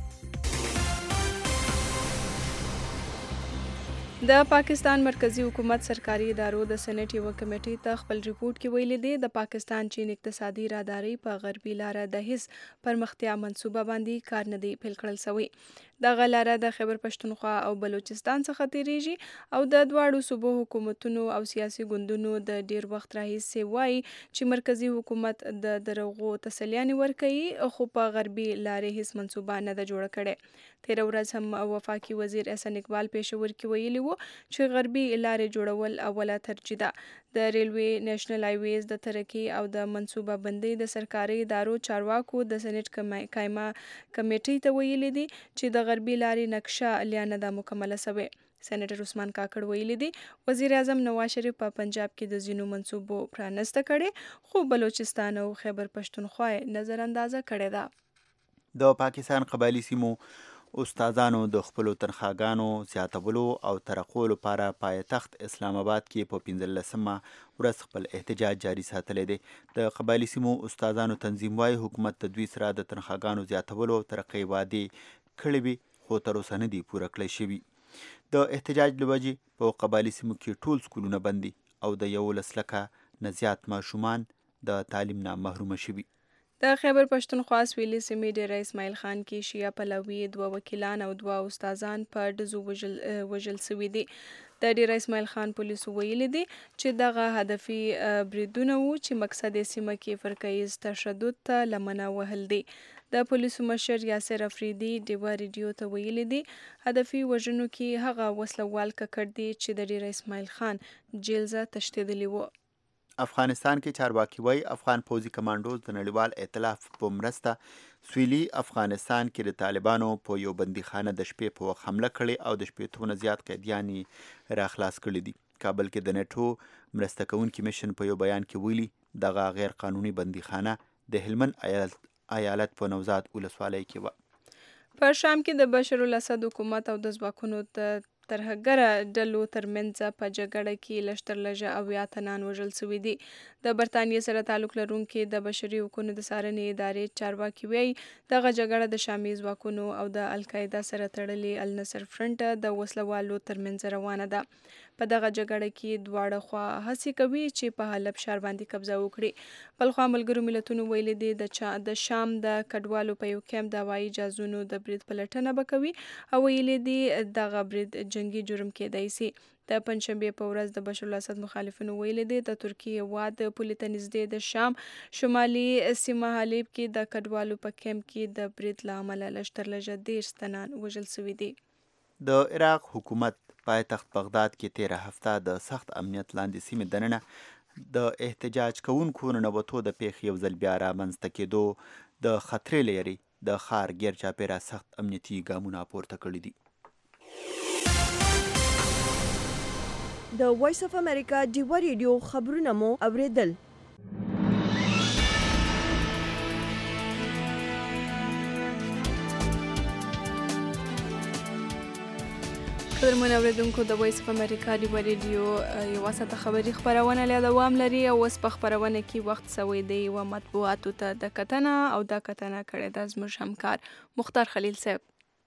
د پاکستان مرکزی حکومت سرکاري ادارو د سېنات یوه کمیټې ته خپل ریپورت کې ویلي دی د پاکستان چین اقتصادي راداري په غربي لاره د هیڅ پرمختیا منصوبه باندې کار نه دی پیل کړل شوی. دغه لاره د خیبر پښتونخوا او بلوچستان څخه تیریږي او د دواړو صوبو حکومتونو او سیاسي ګوندونو د ډیر وخت راهیسې وایي چې مرکزی حکومت د دروغو تسلیانې ورکوي خو په غربي لارې هیڅ منصوبه نه ده جوړه کړې. تیره ورځ هم وفاقي وزیر احسن اقبال پېښور کې ویلي وو چې غربي لارې جوړول اوله ترجیح ده. د ریلوی نېشنل هایویز د ترقي او د منصوبه بندۍ د سرکاري ادارو چارواکو د سېنات قایمه کمیټې ته ویلي دي چې د غربي لارې نقشه لا نه ده مکمله شوې. سېنیټر عثمان کاکړ ویلي دي وزیر اعظم نواز شریف په پنجاب کې د ځینو منصوبو پرانسته کړې خو بلوچستان او خیبر پښتونخوا نظر اندازه کړې ده. د پاکستان قبایلی سیمو استادانو د خپلو تنخواګانو زیاتولو او ترقو لپاره پایتخت اسلام آباد کې په 15مه ورځ خپل احتجاج جاري ساتلی دی. د قبایلی سیمو استادانو تنظیم وايي حکومت د دوی سره د تنخواګانو زیاتولو او ترقۍ وعدې کړې وي خو تر اوسه نه دي پوره کړی شوي. د احتجاج له وجې په قبایلی سیمو کې ټول سکولونه بند دي او د 11 لکه نه زیات ماشومان د تعلیم نه محرومه شوي. د خیبر پښتونخوا سویلي سیمې ډېره اسماعیل خان کې شیعه پلوي 2 وکیلان او 2 استادان په ډزو وژل شوي دي. د ډېره اسماعیل خان پولیسو ویلي دي چې دغه هدفي بریدونه وو چې مقصد یې سیمه کې فرقه‌ییز تشدد ته لمنه وهل دي. د پولیسو مشر یاسر افریدي ډیوا رادیو ته ویلي دي هدفي وژنو کې هغه وسلوال ککړ دي چې د ډېره اسماعیل خان جیل ځای تښتېدلي وو. افغانستان کې چارواکي وایي افغان پوځي کمانډوز د نړیوال ائتلاف په مرسته سویلي افغانستان کې د طالبانو په یو بندیخانه د شپې په وخت حمله کړې او د 80 نه زیات قیدیان یې راخلاص کړي دي. کابل کې د نیټو مرسته کوونکي مشن په یو بیان کې ویلي دغه غیر قانوني بندیخانه د هلمند ایالت په نوزاد ولسوالۍ کې وه. په شام کې د بشر الاسد حکومت او د ځواکونو ترهګره ډلو ترمنځ په جګړه کې لږ تر لږه 80 تنان وژل شوي دي. د برطانیې سره تعلق لرونکي د بشري حقوقو د څارنې ادارې چارواکي وایي دغه جګړه د شامي ځواکونو او د القاعده سره تړلې النصر فرنټ د وسلوالو ترمنځ روانه ده. په دغه جګړه کې دواړه خوا هڅې کوي چې په حلب ښار باندې قبضه وکړي. بلخوا ملګرو ملتونو ویلي دي د شام د کډوالو په یو کیمپ د هوایي جهازونو د برید پلټنه به کوي او ویلي دي دغه برید جنگي جرم کېدای شي. د پنځشنبې په ورځ د بشر الاسد مخالفینو ویلي دي د ترکیې هیواد پولې ته نږدې د شام شمالي سیمه حلیب کې د کډوالو په کیمپ کې د برید له امله لږ تر لږه 13 تنان وژل شوي دي. د عراق حکومت پایتخت بغداد کې 13 هفته د سخت امنیت لاندې سیمې دننه د احتجاج کوونکو ننوتو د پیښې یو ځل بیا رامنځته کېدو د خطرې له یاري د ښار ګیر چاپیره سخت امنیتي ګامونه پورته کړي دي. د وایس اف امریکا ډیوا ریډیو خبرونه مو اوریدل. قدرمن اوریدونکو د وایس اف امریکا ډیوا ریډیو یوه ساعته خبري خپرونه له دوام لري او اوس په خپرونه کې وخت سوی دی یوه مطبوعاتو ته د کتنه او دا کتنه کړې ده زموږ همکار مختار خلیل صاحب.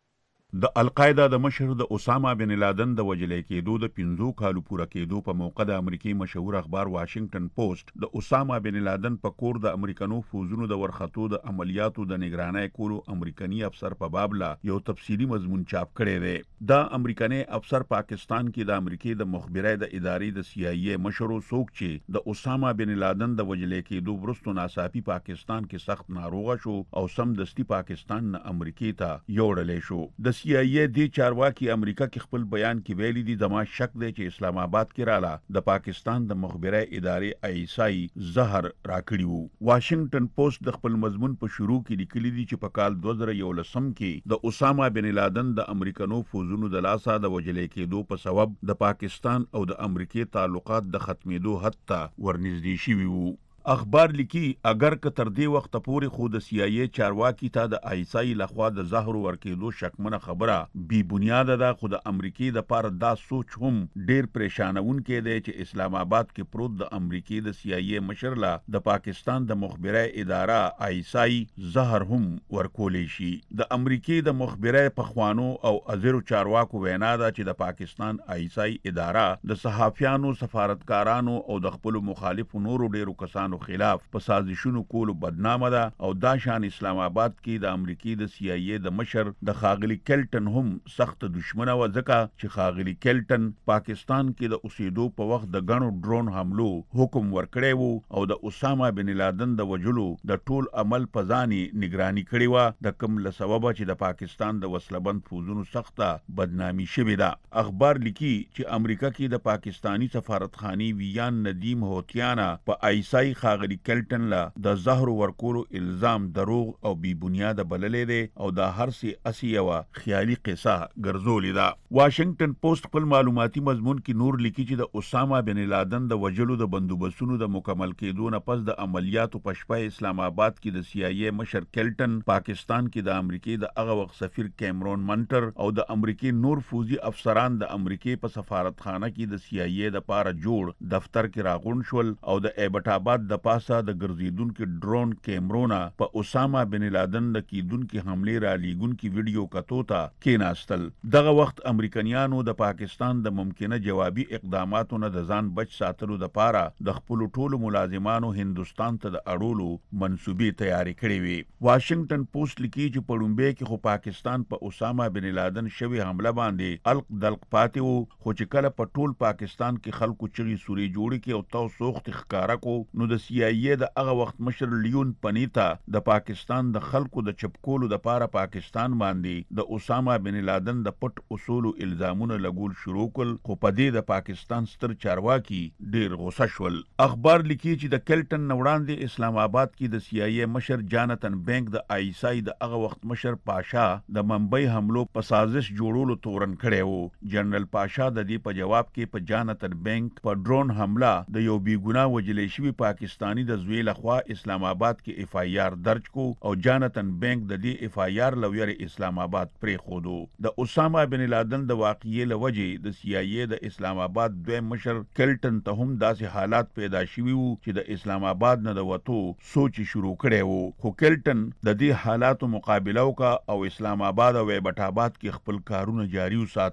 د القاعده د مشر د اسامه بن لادن د وجلې کېدو د 15 کالو پوره کېدو په موقع د امریکای مشهور اخبار واشنگټن پوسټ د اسامه بن لادن په کور د امریکانو فوزونو د ورختو د عملیاتو د نگرانۍ کولو امریکایي افسر په باب لا یو تفصیلی مضمون چاپ کړی دی. دا امریکایي افسر پاکستان کې د امریکای د مخبرۍ د ادارې د CIA مشر څوک چې د اسامه بن لادن د وجلې کېدو وروسته ناڅاپي پاکستان کې سخت ناروغه شو او سمدستي پاکستان نه امریکای ته یوړل شو. د CIA دی چارواکي امریکا کې خپل بیان کې ویلي دي د ما شک دی چې اسلام آباد کې رااله د پاکستان د مخبرۍ ادارې ISI زهر راکړي وو. واشنگټن پوسټ د خپل مضمون په شروع کې لیکلي دي چې په کال 2011 کې د اسامه بن لادن د امریکانو فوزونو د لاسه د وجلې کېدو په سبب د پاکستان او د امریکای تعلقات د ختمېدو حد ته ورنږدې شوي وو. اخبار لیکي اگر که تر دې وخت پورې خو د CIA چارواکي ته د ISI لخوا د زهر ورکېدو شکمنه خبره بی بنیاده ده، خو د امریکای د پاره دا سوچ هم ډیر پریشانونکی دی چې اسلام آباد کې پروت د امریکای د CIA مشر لا د پاکستان د مخبرۍ اداره ISI زهر هم ورکولې شي. د امریکای د مخبرۍ پخوانو او ازرو چارواکو وینا ده چې د پاکستان ISI اداره د صحافیانو، سفارتکارانو او د خپل مخالفو نورو ډیرو کسانو خلاف په سازشونو کولو بدنامه ده او دا شان اسلام آباد کې د امریکای د CIA د مشر د خاغلی کلټن هم سخت دشمنه و، ځکه چې خاغلی کلټن پاکستان کې د اوسېدو په وخت د غنو ډرون حملو حکم ورکړی وو او د اسامه بن لادن د وجلو د ټول عمل په ځاني نگرانی کړی و، د کوم له سببه چې د پاکستان د وسلبند فوزونو سخته بدنامي شوې ده. اخبار لیکي چې امریکا کې د پاکستانی سفارتخاني ویان ندیم هوتیانا په ISI خاغلی کلټن لا د زهر ورکولو الزام دروغ او بی بنیاد بللې دی او دا هر څه اسیوا خیالي قصه ګرځولې ده. واشنگټن پوسټ خپل معلوماتي مضمون کې نور لیکي چې د اسامه بن لادن د وجلو د بندوبستونو د مکمل کېدو نه پس د عملیاتو په شپه اسلام آباد کې د CIA مشر کلټن پاکستان کې د امریکای د هغه وخت سفیر کیمرون منټر او د امریکای نور فوزي افسران د امریکای په سفارتخانه کې د CIA د پاره جوړ دفتر کې راغون شول او د ایبټ آباد د پاسه د ګرځیدونکو ډرون کیمرونه په اسامه بن لادن د کیدونکو حمله را لیږونکو ویډیو کتو ته کېناستل. دغه وخت امریکایانو د پاکستان د ممکنه جوابي اقداماتو نه د ځان بچ ساتلو د پاره د خپل ټولو ملازمانو هندستان ته د اړولو منسوبې تیاری کړې وي. واشنگټن پوسټ لیکي چې په لومبۍ کې خو پاکستان په اسامه بن لادن شوی حمله باندې الق دلق پاتې وو، خو چې کله په ټول پاکستان کې خلکو چغي سوري جوړي کې او تاسو سوخت ښکارا کو نو د CIA د هغه وخت مشر لیون پنیتا د پاکستان د خلکو د چپکولو د پاره پاکستان باندې د اسامه بن لادن د پټ اصولو الزامونه لګول شروع کړل، خو په دې د پاکستان ستر چارواکي ډیر غوسه شول. اخبار لیکي چې د کلټن وړاندې اسلام آباد کې د CIA مشر جانتن بینک د ISI د هغه وخت مشر پاشا د ممبئی حملو په سازش جوړولو تورن کړی وو. جنرال پاشا د دې په جواب کې په جانتن بینک په ډرون حمله د یو بیګناه وجلې شوی پاکستانی د زوی لخوا اسلام آباد کې FIR درج کو او جانتن بینک د دې FIR لویر اسلام آباد پرې خودو. د اسامه بن لادن د واقعې لوجې د CIA د اسلام آباد دویم مشر کلټن ته هم داسې حالات پیدا شوي وو چې د اسلام آباد نه د وتو سوچ شروع کړی وو، خو کلټن د دې حالاتو مقابله وکړه او اسلام آباد او ایبټ آباد کې خپل کارونه جاری وساتل.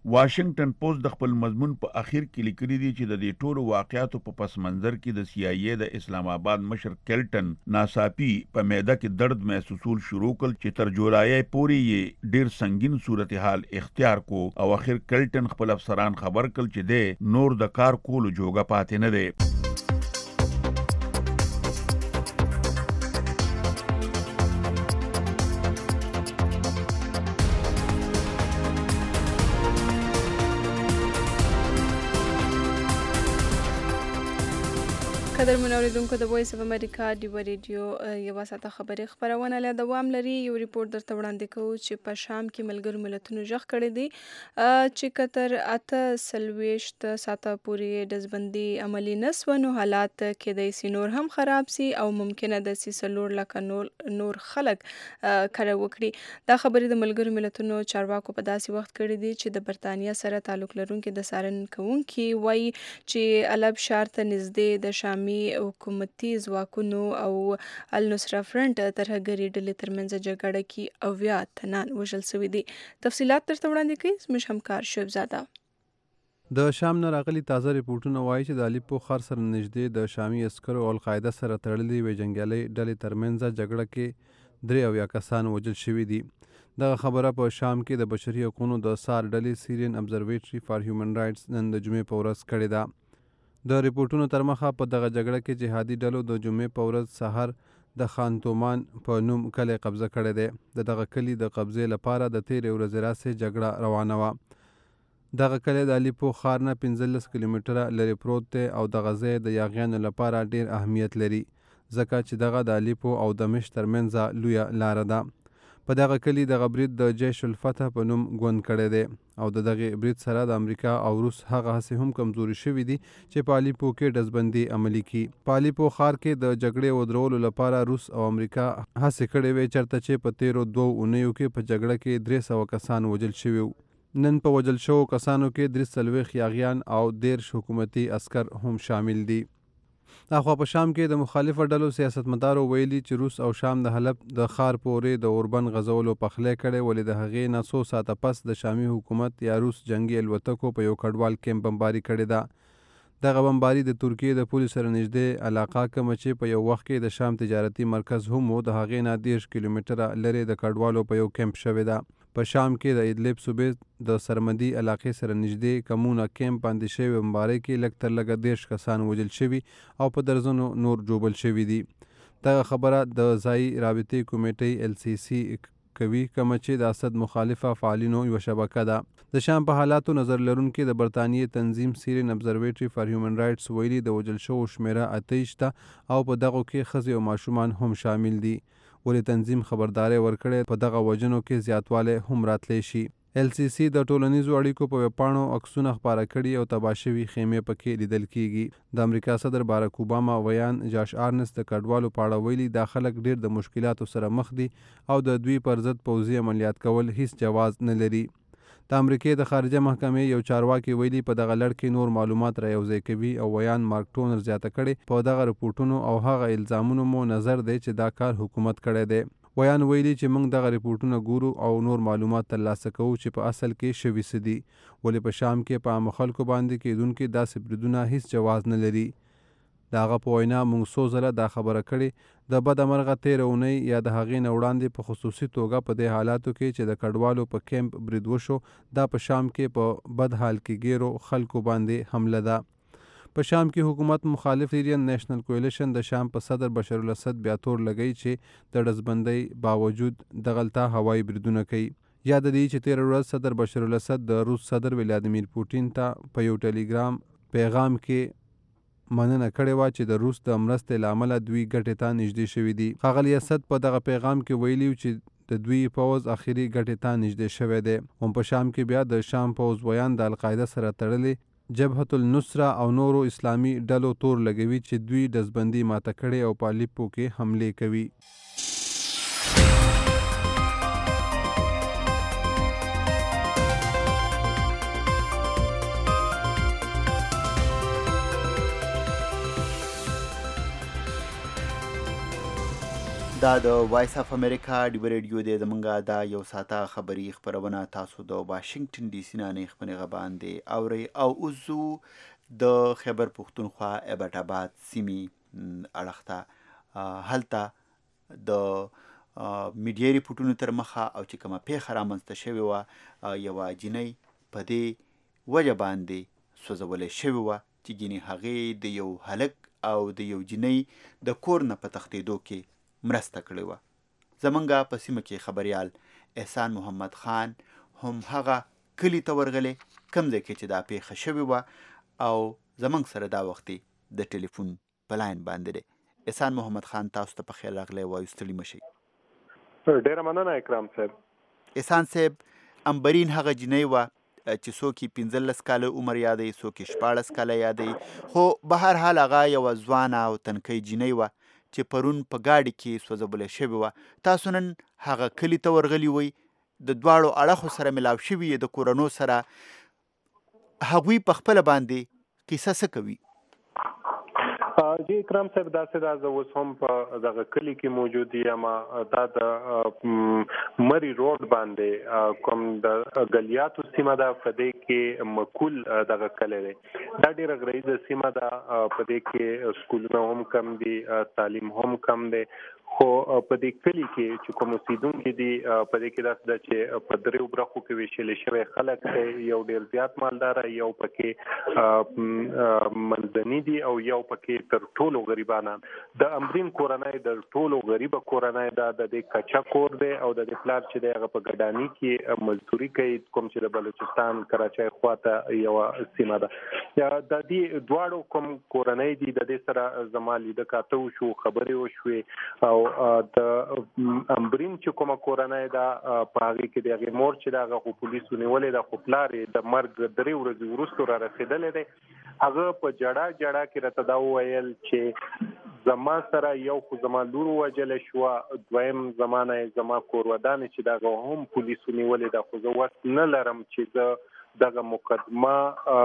واشنگټن پوسټ د خپل مضمون په اخر کې لیکلي دي چې د دې ټولو واقعاتو په پس منظر کې د CIA د اسلام آباد مشر کلټن ناصافي په معده کې درد محسوسول شروع کړ چې تر جولای پورې یې ډیر سنگین صورتحال اختیار کو او اخر کلټن خپل افسران خبر کړ چې د نور د کار کولو جوګه پاتې نه دی. قدر منوریدونکو د وایس اف امریکا ډیو ریډیو یو ساته خبري خبرونه له دوام لري. یو ریپورت درته وړاندې کوو چې په شام کې ملګرو ملتونو ژغ کړی دی چې کتر 28 ساته پورې دزبندي عملی نسو نو حالات کېدای سي نور هم خراب سي او ممکنه د سلور لکه نور خلک کړه وکړي. دا خبرې د ملګرو ملتونو چارواکو په داسې وخت کړی دی چې د برتانیا سره تعلق لرونکي د څارن کوونکي وایي چې الب شار ته نږدې د شام حکومتي ځواکونو او النصره فرنٹ ترهګري ډلې ترمنځ جګړه کې 80 تنان وژل شوي دي. تفصيلات درته وړاندې کوي زموږ همکار شعیب زاده. د شام نه راغلي تازه ریپورټونه وایي چې د الیپو ښار سره نږدې د شامي عسکرو او القاعده سره تړلې وې جنګیالي ډلې ترمنځ جګړه کې 3 کسان وژل شوي دي. دغه خبره په شام کې د بشري حقوقو د سار ډلې سیرین ابزرویټري فار هیومن رائټس نن د جمعې په ورځ کړې ده. د ریپورټونو تر مخه په دغه جګړه کې جهادي ډلو د جمعې په ورځ سحر د خانتومان په نوم کلی قبضه کړی دی. د دغه کلي د قبضې لپاره د تیرې ورځې راسې جګړه روانه وه. دغه کلی د الیپو ښار نه 15 کیلومتره لرې پروت دی او دغه ځای د یاغیانو لپاره ډیر اهمیت لري ځکه چې دغه د الیپو او دمشق ترمنځ لویه لاره ده. په دغه کلي دغه برید د جیش الفتح په نوم ګوند کړی دی او د دغه برید سره د امریکا او روس هغه هڅې هم کمزوري شوي دي چې په الیپو کې ډزبندي عملي کړي. په الیپو ښار کې د جګړې ودرولو لپاره روس او امریکا هڅې کړې وې چېرته چې په تیرو 2 اونیو کې په جګړه کې 300 کسان وژل شوي وو. نن په وژل شوو کسانو کې 43 یاغیان او 13 حکومتي عسکر هم شامل دي. اخوا په شام کې د مخالفه ډلو سیاستمدارو ویلي چې روس او شام د حلب د ښار پورې د اوربن غزولو پخلی کړی ولې د هغې نه څو ساعته پس د شامي حکومت یا روس جنگي الوتکو په یو کډوال کیمپ بمباري کړې ده. دغه بمباري د ترکیې د پولو سره نږدې علاقه کومه چې په یو وخت کې د شام تجارتي مرکز هم و د هغې نه 10 کیلومتره لرې د کډوالو په یو کیمپ شوې ده. په شام کې د ادلب صوبې د سرمدي علاقې سره نږدې کمونه کیمپ باندې شوی بمبارۍ کې لږ تر لږه 10 کسان وژل شوي او په درزونو نور جوبل شوي دي. دغه خبره د ځایي رابطې کمیټې LCC کوي کومه چې د اسد مخالفه فعالینو یو شبکه ده. د شام په حالاتو نظر لرونکي د برتانیې تنظیم سیرین ابزرویټري فار هیومن رائټس ویلي د وژل شوو شمیره 28 ته او په دغو کې ښځې او ماشومان هم شامل دي. ولې تنظیم خبرداري ورکړې په دغه وژنو کې زیاتوالی هم راتلی شي. LCC د ټولنیزو اړیکو په ویبپاڼو عکسونه خپاره کړي او تباه شوي خیمې پکې لیدل کیږي. د امریکا صدر باراک اوباما ویان جاش آرنس د کډوالو په اړه ویلي دا خلک ډیر د مشکلاتو سره مخ دي او د دوی پر ضد پوځي عملیات کول هیڅ جواز نه لري. د امریکې د خارجه محکمې یو چارواکي ویلي په دغه لړ کې نور معلومات را یوځای کوي او ویان مارک ټونر زیاته کړي په دغه رپورټونو او هغه الزامونو مو نظر دی چې دا کار حکومت کړی دی. ویان ویلي چې موږ دغه رپورټونه ګورو او نور معلومات ترلاسه کوو چې په اصل کې شوي څه دي ولې په شام کې په عامو خلکو باندې کېدونکي داسې بریدونه هیڅ جواز نه لري. د هغه په وینا موږ څو ځله دا خبره کړې د بدمرغه تېره اونۍ یا د هغې نه وړاندې په خصوصي توګه په دې حالاتو کې چې د کډوالو په کیمپ برید وشو دا په شام کې په بد حال کې ګیرو خلکو باندې حمله ده. په شام کې حکومت مخالف سیرین نیشنل کولیشن د شام په صدر بشار الاسد بیا تور لګی چې د ډزبندۍ باوجود دغلته هوایي بریدونه کوي. یاد دی چې تېره ورځ صدر بشار الاسد د روس صدر ولادیمیر پوټین ته په یو ټلیګرام پیغام کې مننه کړې وه چې د روس د مرستې له امله دوی ګټې ته نږدې شوي دي. ښاغلي اسد په دغه پیغام کې ویلي چې د دوی پوځ اخري ګټې ته نږدې شوی دی. هم په شام کې بیا د شام پوځ ویان د القاعده سره تړلې جبهة النصره او نورو اسلامي ډلو تور لګوي چې دوی ډزبندي ماته کړې او په الیپو کې حملې کوي. دا د وایس اف امریکا ډیو ریډیو دی زمونږه دا یو ساته خبري خبرونه تاسو د واشنگټن ډي سي نه خبرونه باندې اوري او اوسو د خیبر پختونخوا ابټ آباد سیمې اړخته هلته د میډیا ریپورټونو تر مخه او چې کومه پیښه رامنځته شوې وه یوه جینۍ په دې وجه باندې سوځولې شوې وه چې ګینې هغې د یو هلک او د یو جینۍ د کور نه په تښتېدو کې مرسته کړې وه. زمونږ په سیمه کې خبریال احسان محمد خان هم هغه کلي ته ورغلی کوم ځای کې چې دا پیښه شوې وه او زمونږ سره دا وختي د ټلیفون په لاین باندې دی. احسان محمد خان تاسو ته په خیر راغلی وایو ستړي مه شئ. ډېره مننه اکرام صاحب. احسان صاحب امبرین هغه جینۍ وه چې څوک یې 15 کاله عمر یادوي څوک یې 14 کاله یادوي خو به هر حال هغه یوه ځوانه او تنکۍ جینۍ وه چې پرون په ګاډي کې سوځولې شوې وه. تاسو نن هغه کلي ته ورغلي وئ د دواړو اړخو سره ملاو شوي د کورنو سره هغوی په خپله باندې قصه څه کوي؟ جی اکرام صاحب داسې دا زه اوس هم په دغه کلي کې موجود یم. دا د مری روډ باندې کوم د غلیاتو سیمه ده په دې کې مکول دغه کلی دی. دا ډېره غریزه سیمه ده په دې کې سکولونه هم کم دي تعلیم هم کم دی خو په دې کلي کې چې کوم اوسیدونکي دي په دې کې داسې ده چې په دریو برخو کې ویشلې شوی خلک دی. یو ډېر زیات مالداره یو پکې منځني دي او یو پکې تر ټولو غریبانان. د امبرین کورنۍ د ټولو غریبه کورنۍ ده. د دې کچا کور دی او د دې پلار چې دی هغه په ګډاني کې مزدوري کوي کوم چې د بلوچستان کراچۍ خواته یوه سیمه ده. د دې دواړو کوم کورنۍ دي د دې سره زما لیده کاته وشو خبرې وشوې او د امبرین چې کومه کورنۍ ده په هغې کې د هغې مور چې ده هغه خو پولیسو نیولې ده خو پلار یې د مرګ 3 ورځې وروستو را رسېدلی دی. هغه په جړه جړه کې راته دا وویل چې زما سره یو خو زما لور ووژله شوه دویم زمانه زما کورودانې چې د هغه هم پولیسو نیولې ده خو زه وس نه لرم چې زه دغه مقدمه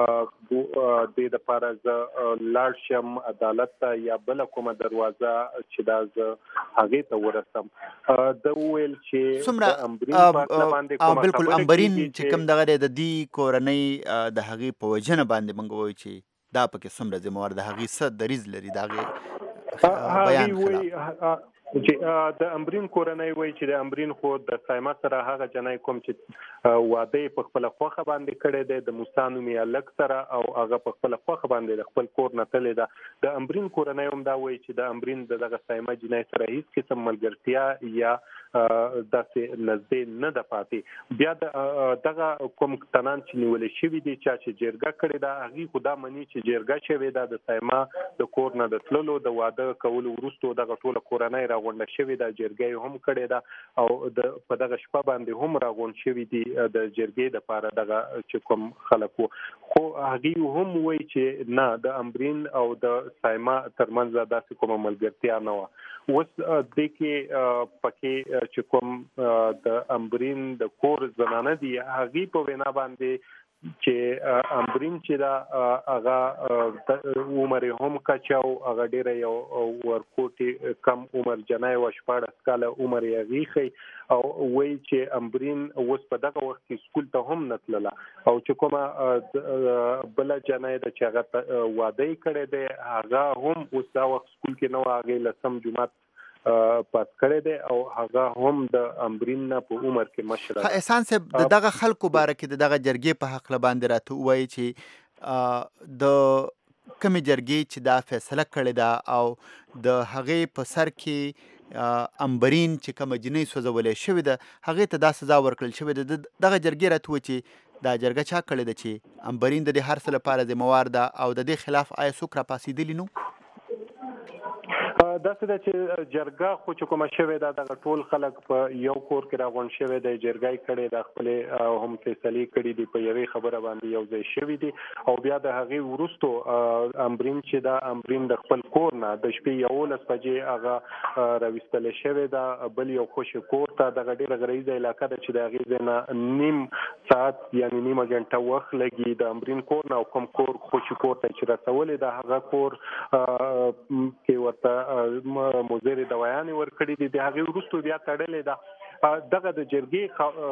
د دپاره زه لاړ شم عدالت ته یا بله کومه دروازه چې دا زه هغې ته ورسم. ده وویل چې د امبرین په هکله باندې کومه بالکل امبرین چې کوم دغه دی د دې کورنۍ د هغې په وجنه باندې موږ ووایو چې دا پکې څومره ذمهوار د هغې څه دریځ لري د هغې بیان خلاف. چې د امبرین کورنۍ وایي چې د امبرین خو د سایما سره هغه جنۍ کوم چې واده یې په خپله خوښه باندې کړی دی د موسی نومې هلک سره او هغه په خپله خوښه باندې د خپل کور نه تللې ده. د امبرین کورنۍ هم دا وایي چې د امبرین د دغه سایما جنۍ سره هیڅ قسم ملګرتیا یا داسې نږدې نه ده پاتې. بیا دغه کوم تنان چې نیولې شوي دي چا چې جرګه کړې ده هغې خو دا مني چې جرګه شوې ده د سایما د کور نه د تللو د واده کولو وروستو دغه ټوله کورنۍ راغونډه شوې ده جرګه هم کړې ده او په دغه شپه باندې هم راغونډ شوي دي د جرګې دپاره دغه چې کوم خلک وو خو هغې هم وایي چې نه د امبرین او د سایما ترمنځ داسې کومه ملګرتیا نه وه. اوس دې کې پکې چې کوم د امبرین د کور زنانه دي هغې په وینا باندې چې امبرین چې دا هغه عمر هم کچا او هغه ډیره یو ورکوټي کم عمر جنای و 14 کاله عمر یې غیخي او وایي چې امبرین اوس په دغه وخت کې سکول ته هم نه تلله او چې کومه بله جنای ده چې هغه واده یې کړی دی هغه هم اوس دا وخت سکول کې نه وه هغې لسم جومات پاس کړی دی او هغه هم د امبرین نه په عمر کې مشره ده. احسان صاحب د دغه خلکو باره کې د دغه جرګې په هکله باندې راته ووایي چې د کومې جرګې چې دا فیصله کړې ده او د هغې په سر کې امبرین چې کومه جنۍ سوځولې شوې ده هغې ته دا سزا ورکړل شوې ده. دغه جرګې راته ووایي چې دا جرګه چا کړې ده چې امبرین د دې هر څه لپاره ذمهوار ده او د دې خلاف آیا څوک راپاڅېدلي نو؟ داسې ده چې جرګه خو چې کومه شوې ده دغه ټول خلک په یو کور کې راغونډ شوی دی جرګه یې کړې ده خپلې هم فیصلې کړي دي په یوې خبره باندې یو ځای شوي دي او بیا د هغې وروستو امبرین چې ده امبرین د خپل کور نه د شپې 11 بجې هغه راویستلی شوې ده بل یو خوشي کور ته دغه ډېره غریزه علاقه ده چې د هغې ځای نه نیم ساعت یعنې نیمه ګنټه وخت لګي د امبرین کور نه او کوم کور خوشي کور ته چې رسولې ده هغه کور کې ورته مضر دوايانې ورکړي دي. د هغې وروسته بیا تړلې ده دغه د جرګې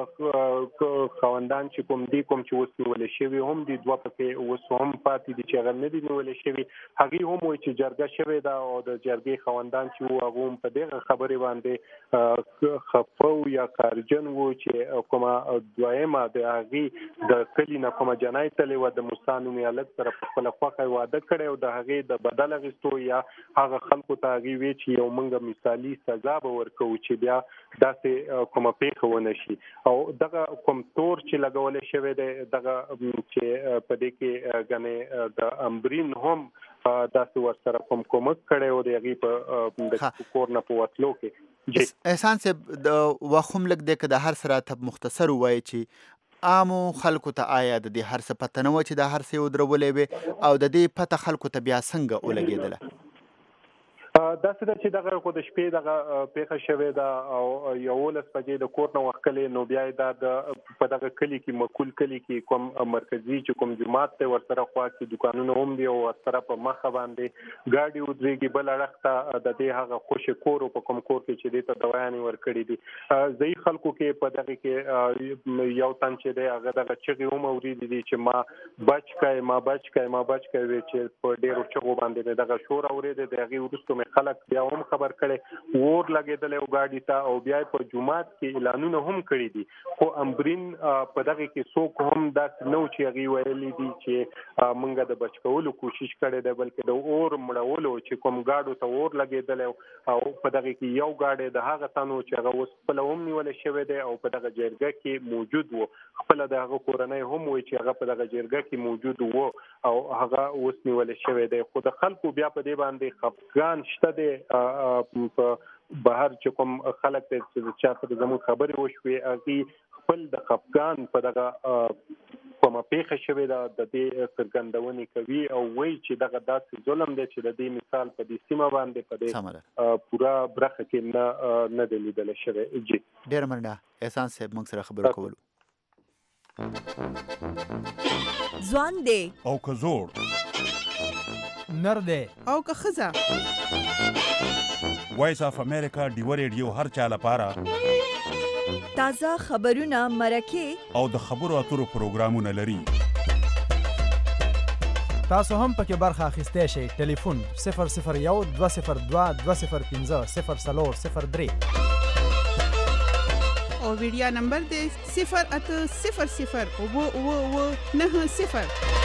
خاوندان چې کوم دي کوم چې اوس نیولې شوي هم دي 2 پکې اوس هم پاتې دي چې هغه نه دي نیولې شوي. هغې هم وایي چې جرګه شوې ده او د جرګې خاوندان چې وو هغه هم په دغه خبرې باندې خفه یا کارجن وو چې کومه دویمه د هغې د کلي نه کومه جنۍ تللې وه د موسی نومې هلک سره په خپله خوښه واده کړی او د هغې د بدل اخیستو یا هغه خلکو ته هغې وی چې یو موږ مثالي سزا به ورکوو چې بیا داسې کومه پیښه ونه شي. او دغه کوم تور چې لګولی شوی دی دغه چې په دې کې ګنې د امبرین هم داسې ورسره کوم کومک کړی و د هغې په کور نه په وتلو کې. احسان صاحب د وخت هم لږ دی که د هر څه راته مختصر ووایي چې عامو خلکو ته آیا د دې هر څه پته نه وه چې دا هر څه یې ودرولې وې او د دې پته خلکو ته بیا څنګه ولګېدله؟ داسې ده چې دغه خو د شپې دغه پیښه شوې ده او 11 بجې د کور نه وښکلې نو بیا یې دا په دغه کلي کې مقول کلي کې کوم مرکزي چې کوم جومات دی ورسره خوا کې دوکانونه هم دي او ورسره په مخه باندې ګاډي ودرېږي بل اړخ ته د دې هغه خوشې کور په کوم کور کې چې دې ته دوایانې ورکړي دي. ضعیف خلکو کې په دغه کې یو تن چې دی هغه دغه چغې هم اورېدي دي چې ما بچ کړئ ما بچ کړئ ما بچ کړئ چې په ډېرو چغو باندې دغه شور اورېدی د هغې وروسته خلک بیا هم خبر کړي اور لګېدلی او ګاډي ته او بیا په جومات کې اعلانونه هم کړي دي خو امبرین په دغه کې څوک هم داسې نه و چې هغې ویلي دي چې موږ د بچ کولو کوشش کړی دی بلکې د اور مړولو چې کوم ګاډو ته اور لګېدلی او په دغه کې یو ګاډی د هغه تن و چې هغه اوس خپله هم نیولی شوی دی او په دغه جرګه کې موجود و خپله د هغه کورنۍ هم وایي چې هغه په دغه جرګه کې موجود و او هغه اوس نیولی شوی دی. خو د خلکو بیا په دې باندې خفګان شته دی په بهر چې کوم خلک دی چې چا سره زموږ خبرې وشوې هغې خپل د خفګان په دغه کومه پیښه شوې ده د دې څرګندونې کوي او وایي چې دغه داسې ظلم دی چې د دې مثال په دې سیمه باندې په دې پوره برخه کې نه دی لیدلی شوی. ډېره مننه احسان صاحب موږ سره خبرې کولو. ځوان دی او که زوړ نر دی او که ښځه وایس اف امریکا ډیو ریډیو هر چا لپاره تازه خبرونه مرکې او د خبرو اترو پروګرامونه لري. تاسو هم پکې برخه اخیستی شئ. ټلیفون 001 202 205 0403 او ویډیو نمبر دی 08000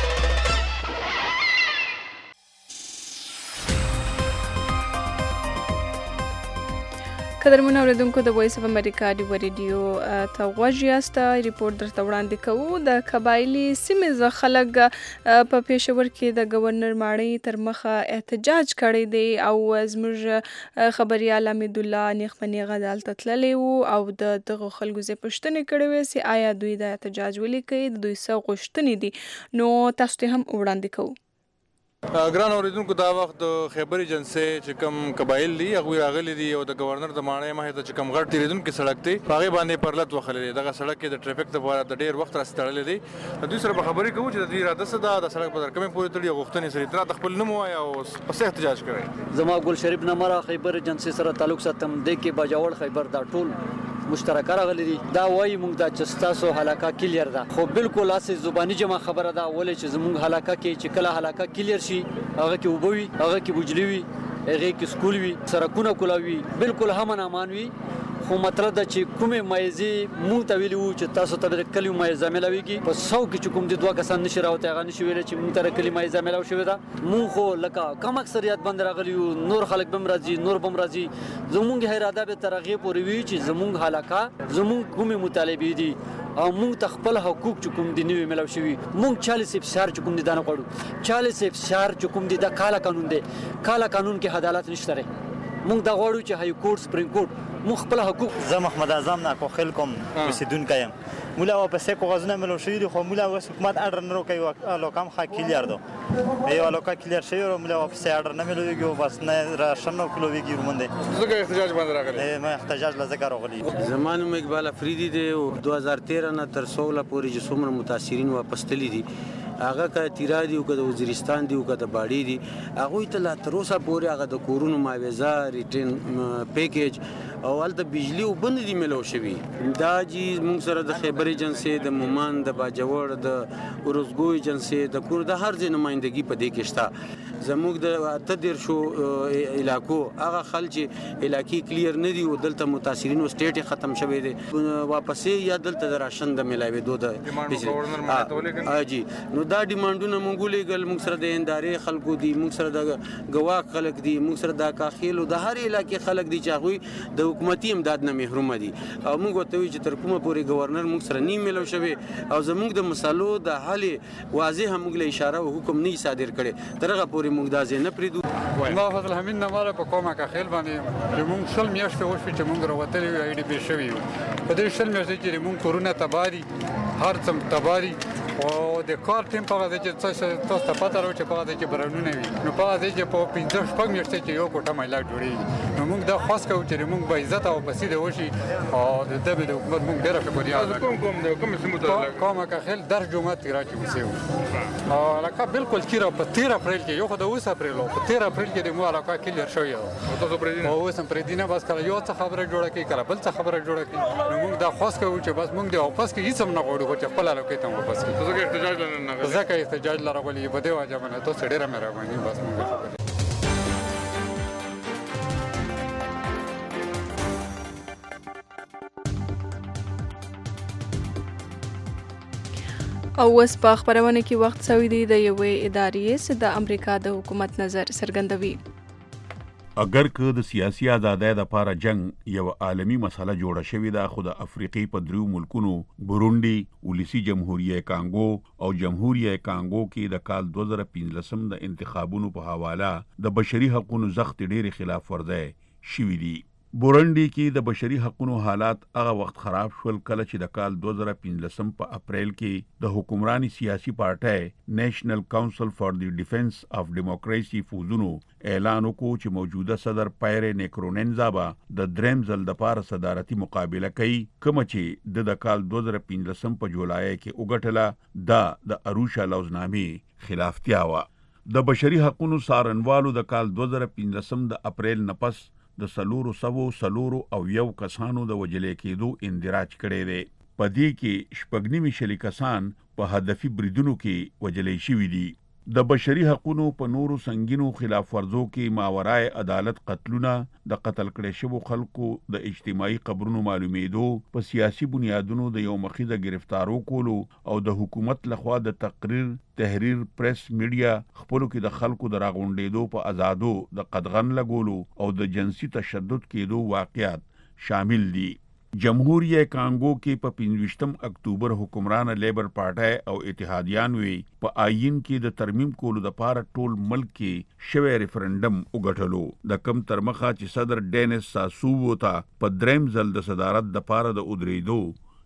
قدرمن اوریدونکو د وایس اف امریکا ډیو ریډیو ته غوږ یاست. ریپورت درته وړاندې کوو. د قبایلي سیمې خلک په پېښور کې د ګورنر ماڼۍ تر مخه احتجاج کړی دی او زموږ خبریال حمید الله نیغمني هلته تللی و او د دغو خلکو زه پوښتنې کړې وې چې آیا دوی د احتجاج ولې کوي د دوی څه غوښتنې دي نو تاسو ته هم وړاندې کوو. ګران اوریدونکو دا وخت د خیبر ایجنسۍ چې کوم قبایل دي هغوی راغلي دي او د ګورنر د ماڼۍ مخې ته چې کوم غټ تېرېدونکی سړک دی په هغې باندې پرلت وهلی دی. دغه سړک کې د ټرافیک دپاره د ډېر وخت راسې تړلی دی. د دوی سره به خبرې کوو چې د دوی اراده څه ده د سړک په تر کومې پورې تړي او غوښتنې سره ته راته خپل نوم ووایه او په څه احتجاج کوئ. زما ګل شریف نمره خیبر ایجنسۍ سره تعلق ساتم. دې کې باجوړ خیبر دا ټول مشترکه راغلي دي. دا وایي موږ دا چې ستاسو حلاقه کلیر ده خو بالکل هسې زباني جمع خبره ده ولې چې زموږ حلاقه کې چې کله حلاقه کلیر شي هغه کې اوبه وي هغه کې بجلي وي هغې کې سکول وي سړکونه کولاوي بالکل امن امان وي خو مطلب ده چې کومې مایزې موږ ته ویلي وو چې تاسو ته د کلیو مایزه میلاویږي په 100 کې چې کوم دي 2 کسان نشي راوتی هغه نشي ویلی چې موږ ته د کلي مایزه میلاو شوې ده. موږ خو لکه کم اکثریت باندې راغلي یو نور خلک به هم راځي نور به هم راځي. زموږ اراده به تر هغې پورې وي چې زموږ حلاقه زموږ کومې مطالبې دي او موږ ته خپل حقوق چې کوم دي نوي میلاو شوي. موږ 40 افشار چې کوم دي دا نه غواړو. 40 افشار چې کوم دي دا کاله قانون دی. کاله قانون کې عدالت نشته دی. موږ دا غواړو چې های کورټ سپریم کورټ موږ خپل حقوق. زه محمد اعظم ناکو خیل کوم اوسیدونکی یم. مولا واپسې کاغذونه میلاو شوي دي خو مولا اوس حکومت اډر نه راکوي الوکام ښه کلیر ده یو الوکا کلیر شوی او مولا واپسې اډر نه میلاویږي او بس نه راشن نه کلویږي ورمنده ځکه احتجاج باندې راغلی. ما احتجاج له ذکر راغلی. زما نوم اقبال افریدي دی او 2013 نه تر 16 پورې چې څومره متاثرین واپس تللي دي هغه که تیرا دي او که د وزیرستان دي او که د باډي دي هغوی ته لا تر اوسه پورې هغه د کورونو معاوضه ریټرن پیکیج او هلته بجلي اوبه نه دي میلاو شوي. دا چې موږ سره د خیبر ایجنسۍ د مومند د باجوړ د ورزګو ایجنسۍ د کور د هر ځای نمایندګي په دې کې شته. زموږ د 18 علاقو هغه خلک چې علاقې کلیر نه دي او دلته متاثرینو سټیټ ختم شوی دی واپسې یا دلته د راشن د میلاوېدو د جی نو دا ډیمانډونه موږ ولیږل. موږ سره د هندارې خلکو دي، موږ سره د ګواک خلک دي، موږ سره د کاخیلو د هر علاقې خلک دي چې هغوی د حکومتي امداد نه محرومه دي او موږ ورته وایو چې تر کومه پورې ګورنر موږ سره نه میلاو شوی او زموږ د مسالو د حل واضح موږ له اشاره او حکم نه صادر کړي تر هغه پورې موږ دا ځای نه پرېږدو. ما فضل حمید نماره په کومه کاخیل باندې چې موږ شل میاشتې وشوې چې موږ راوتلي یو آی ډي پی شوي یو. په دې شل میاشتې کې موږ کورونه تباه دي، هر څه تباه دي او د کار ټیم په هغه ځای کې تاسو ته پته راوړي چې په هغه ځای کې بارانونه وي نو په هغه ځای کې په 15 میاشتې کې یو کوټه میله جوړېږي. نو موږ دا خواست کوو چې موږ به عزت او بسیده وشي او د دبې د حکومت موږ ډېره شکریه کوم سیمو ته کومه کاخیل در جمعه راځي وسیو او علاقه بالکل کیره په 13 اپریل کې یو خو د 20 اپریل په 13 اپریل کې د مو علاقه کلیر شوی او تاسو پرې اوس هم پرې دینه بس کله یو څه خبره جوړه کی کله بل څه خبره جوړه کی. نو موږ دا خواست کوو چې بس موږ د واپس کې هیڅ هم نه غواړو چې خپل علاقه ته واپس کی. تاسو کې احتجاج لرنه ځکه احتجاج لرغلی په دې وجه باندې تاسو ډیره مهرباني بس موږ او اوس په خبرونه کې وخت سوی دی د یوې ادارې چې د امریکا د حکومت نظر څرګندوي. اگر که د سیاسي ازادۍ لپاره جنگ یو عالمی مسله جوړه شوې ده خو د افریقې په دریو ملکونو بورونډي، ولسی جمهوریت کانګو او جمهوریت کانګو کې د کال 2015 د انتخابونو په حواله د بشري حقوقو سخت ډېرې خلاف ورزۍ شوې دي. بورونډي کې د بشري حقوقو حالات هغه وخت خراب شول کله چې د کال 2015 په اپریل کې د حکمراني سیاسي پارټۍ نیشنل کونسل فار دی ډیفنس اف ډیموکراسي فوزونو اعلان وکړو چې موجوده صدر پایره نیکروننزا به د دریم ځل لپاره صدارتي مقابله کوي کوم چې د کال 2015 په جولای کې وګټله د اروشا لوزنامې خلافتیا و. د بشري حقوقو څارنوالو د کال 2015 د اپریل نه پس د سلورو او یو کسانو د وجلې کېدو اندراج کړی دی. په دې کې شپږ نیمې شلي کسان په هدفي بریدونو کې وجلې شوي دي. د بشري حقوقو په نورو سنگینو خلاف ورزو کې ماورای عدالت قتلونه، د قتل کړي شوو خلکو د اجتماعي قبرونو معلومېدو، په سیاسي بنیادونو د یو مخیزه گرفتارو کولو او د حکومت لخوا د تحریر پریس میډیا خپلو کې د خلکو د راغونډېدو په آزادو د قدغن لګولو او د جنسي تشدد کېدو واقعات شامل دي. جمهوریت کانګو کې په 25 اکتوبر حکمران لیبر پارټای او اتحادیان وی په آئین کې د ترمیم کولو لپاره ټول ملک کې شوی ریفرندم وګټلو. د کم تر مخه چې صدر ډینس ساسوو ته په دریم ځل د صدارت لپاره د ودرېدو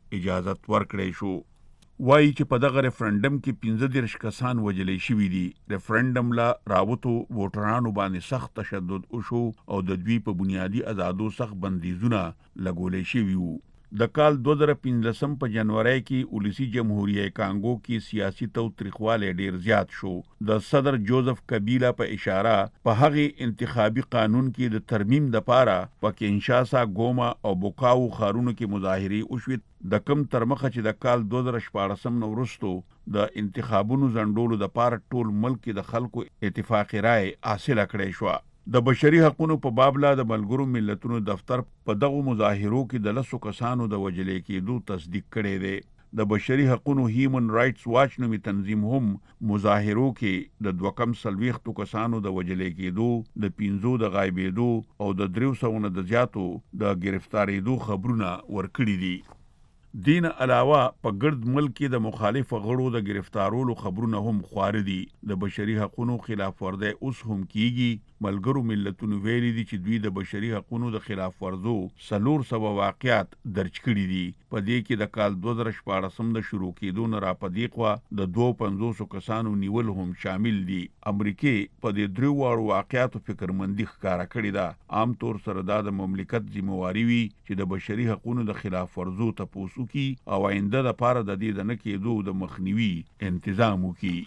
اجازت ورکړی شو. وایي چې په دغه ریفرندم کې 15 کسان وجلې شوي دي. ریفرندم لا راوتو ووټرانو باندې سخت تشدد وشو او د دوی په بنیادی آزادو سخت بندیزونه لګولې شوي وو. د کال 2015 په جنوري کې ولسی جمهوریت کانګو کې سیاسي توتریخواله ډیر زیات شو. د صدر جوزف کبیلا په اشاره په هغه انتخابي قانون کې د ترمیم لپاره په کینشاسا، ګوما او بوکاو ښارونو کې مظاهرې وشوې. د کم تر مخه چې د کال 2014 نو وروسته د انتخابونو ځنډولو لپاره ټول ملک کې د خلکو اتفاقی رائے حاصله کړې شو. د بشري حقوقو په بابلا د ملګرو ملتونو دفتر په دغه مظاهرو کې د 10 کسانو د وجلې کېدو تصدیق کړی دی. د بشري حقوقو هیومن رائټس واچ نومي تنظیم هم مظاهرو کې د 240 کسانو د وجلې کېدو، د 5 د غایبېدو او د 300 نه د زیاتو د گرفتاریدو خبرونه ورکړي دي. دین علاوه په ګرد ملک کې د مخالف غړو د گرفتارولو خبرونه هم خوار دي. د بشري حقوقو خلاف ورزي اوس هم کیږي. ملګرو ملتونو ویلي دي چې دوی د بشري حقوقو د خلاف ورزو 400 واقعات درج کړي دي. په دې کې د کال 2014 د شروع کېدو نه را پدې خوا د 250 کسانو نیول هم شامل دي. امریکای په دې درو واړو واقعاتو فکرمندي ښکارا کړې ده. عام طور سره دا د مملکت ذمہواری وي چې د بشري حقوقو د خلاف ورزو تاسو وکړي او آینده لپاره د دې د نه کېدو د مخنیوي تنظیم وکړي.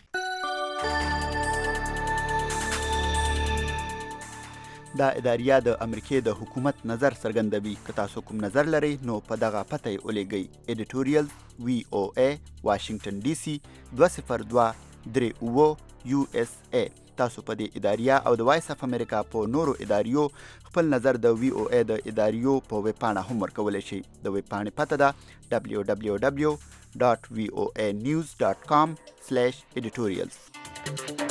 دا اداریه د امریکای د حکومت نظر څرګندوي. که تاسو کوم نظر لرئ نو په دغه پته یې ولیږئ: editorial VOA واشنگټن ډي سي 20238 USA. تاسو په دې اداریه او د وایس اف امریکا په نورو اداریو خپل نظر د VOA د اداریو په ویب پاڼه هم ورکولی شئ. د ویب پاڼې پته ده www.voanews.com/editorials.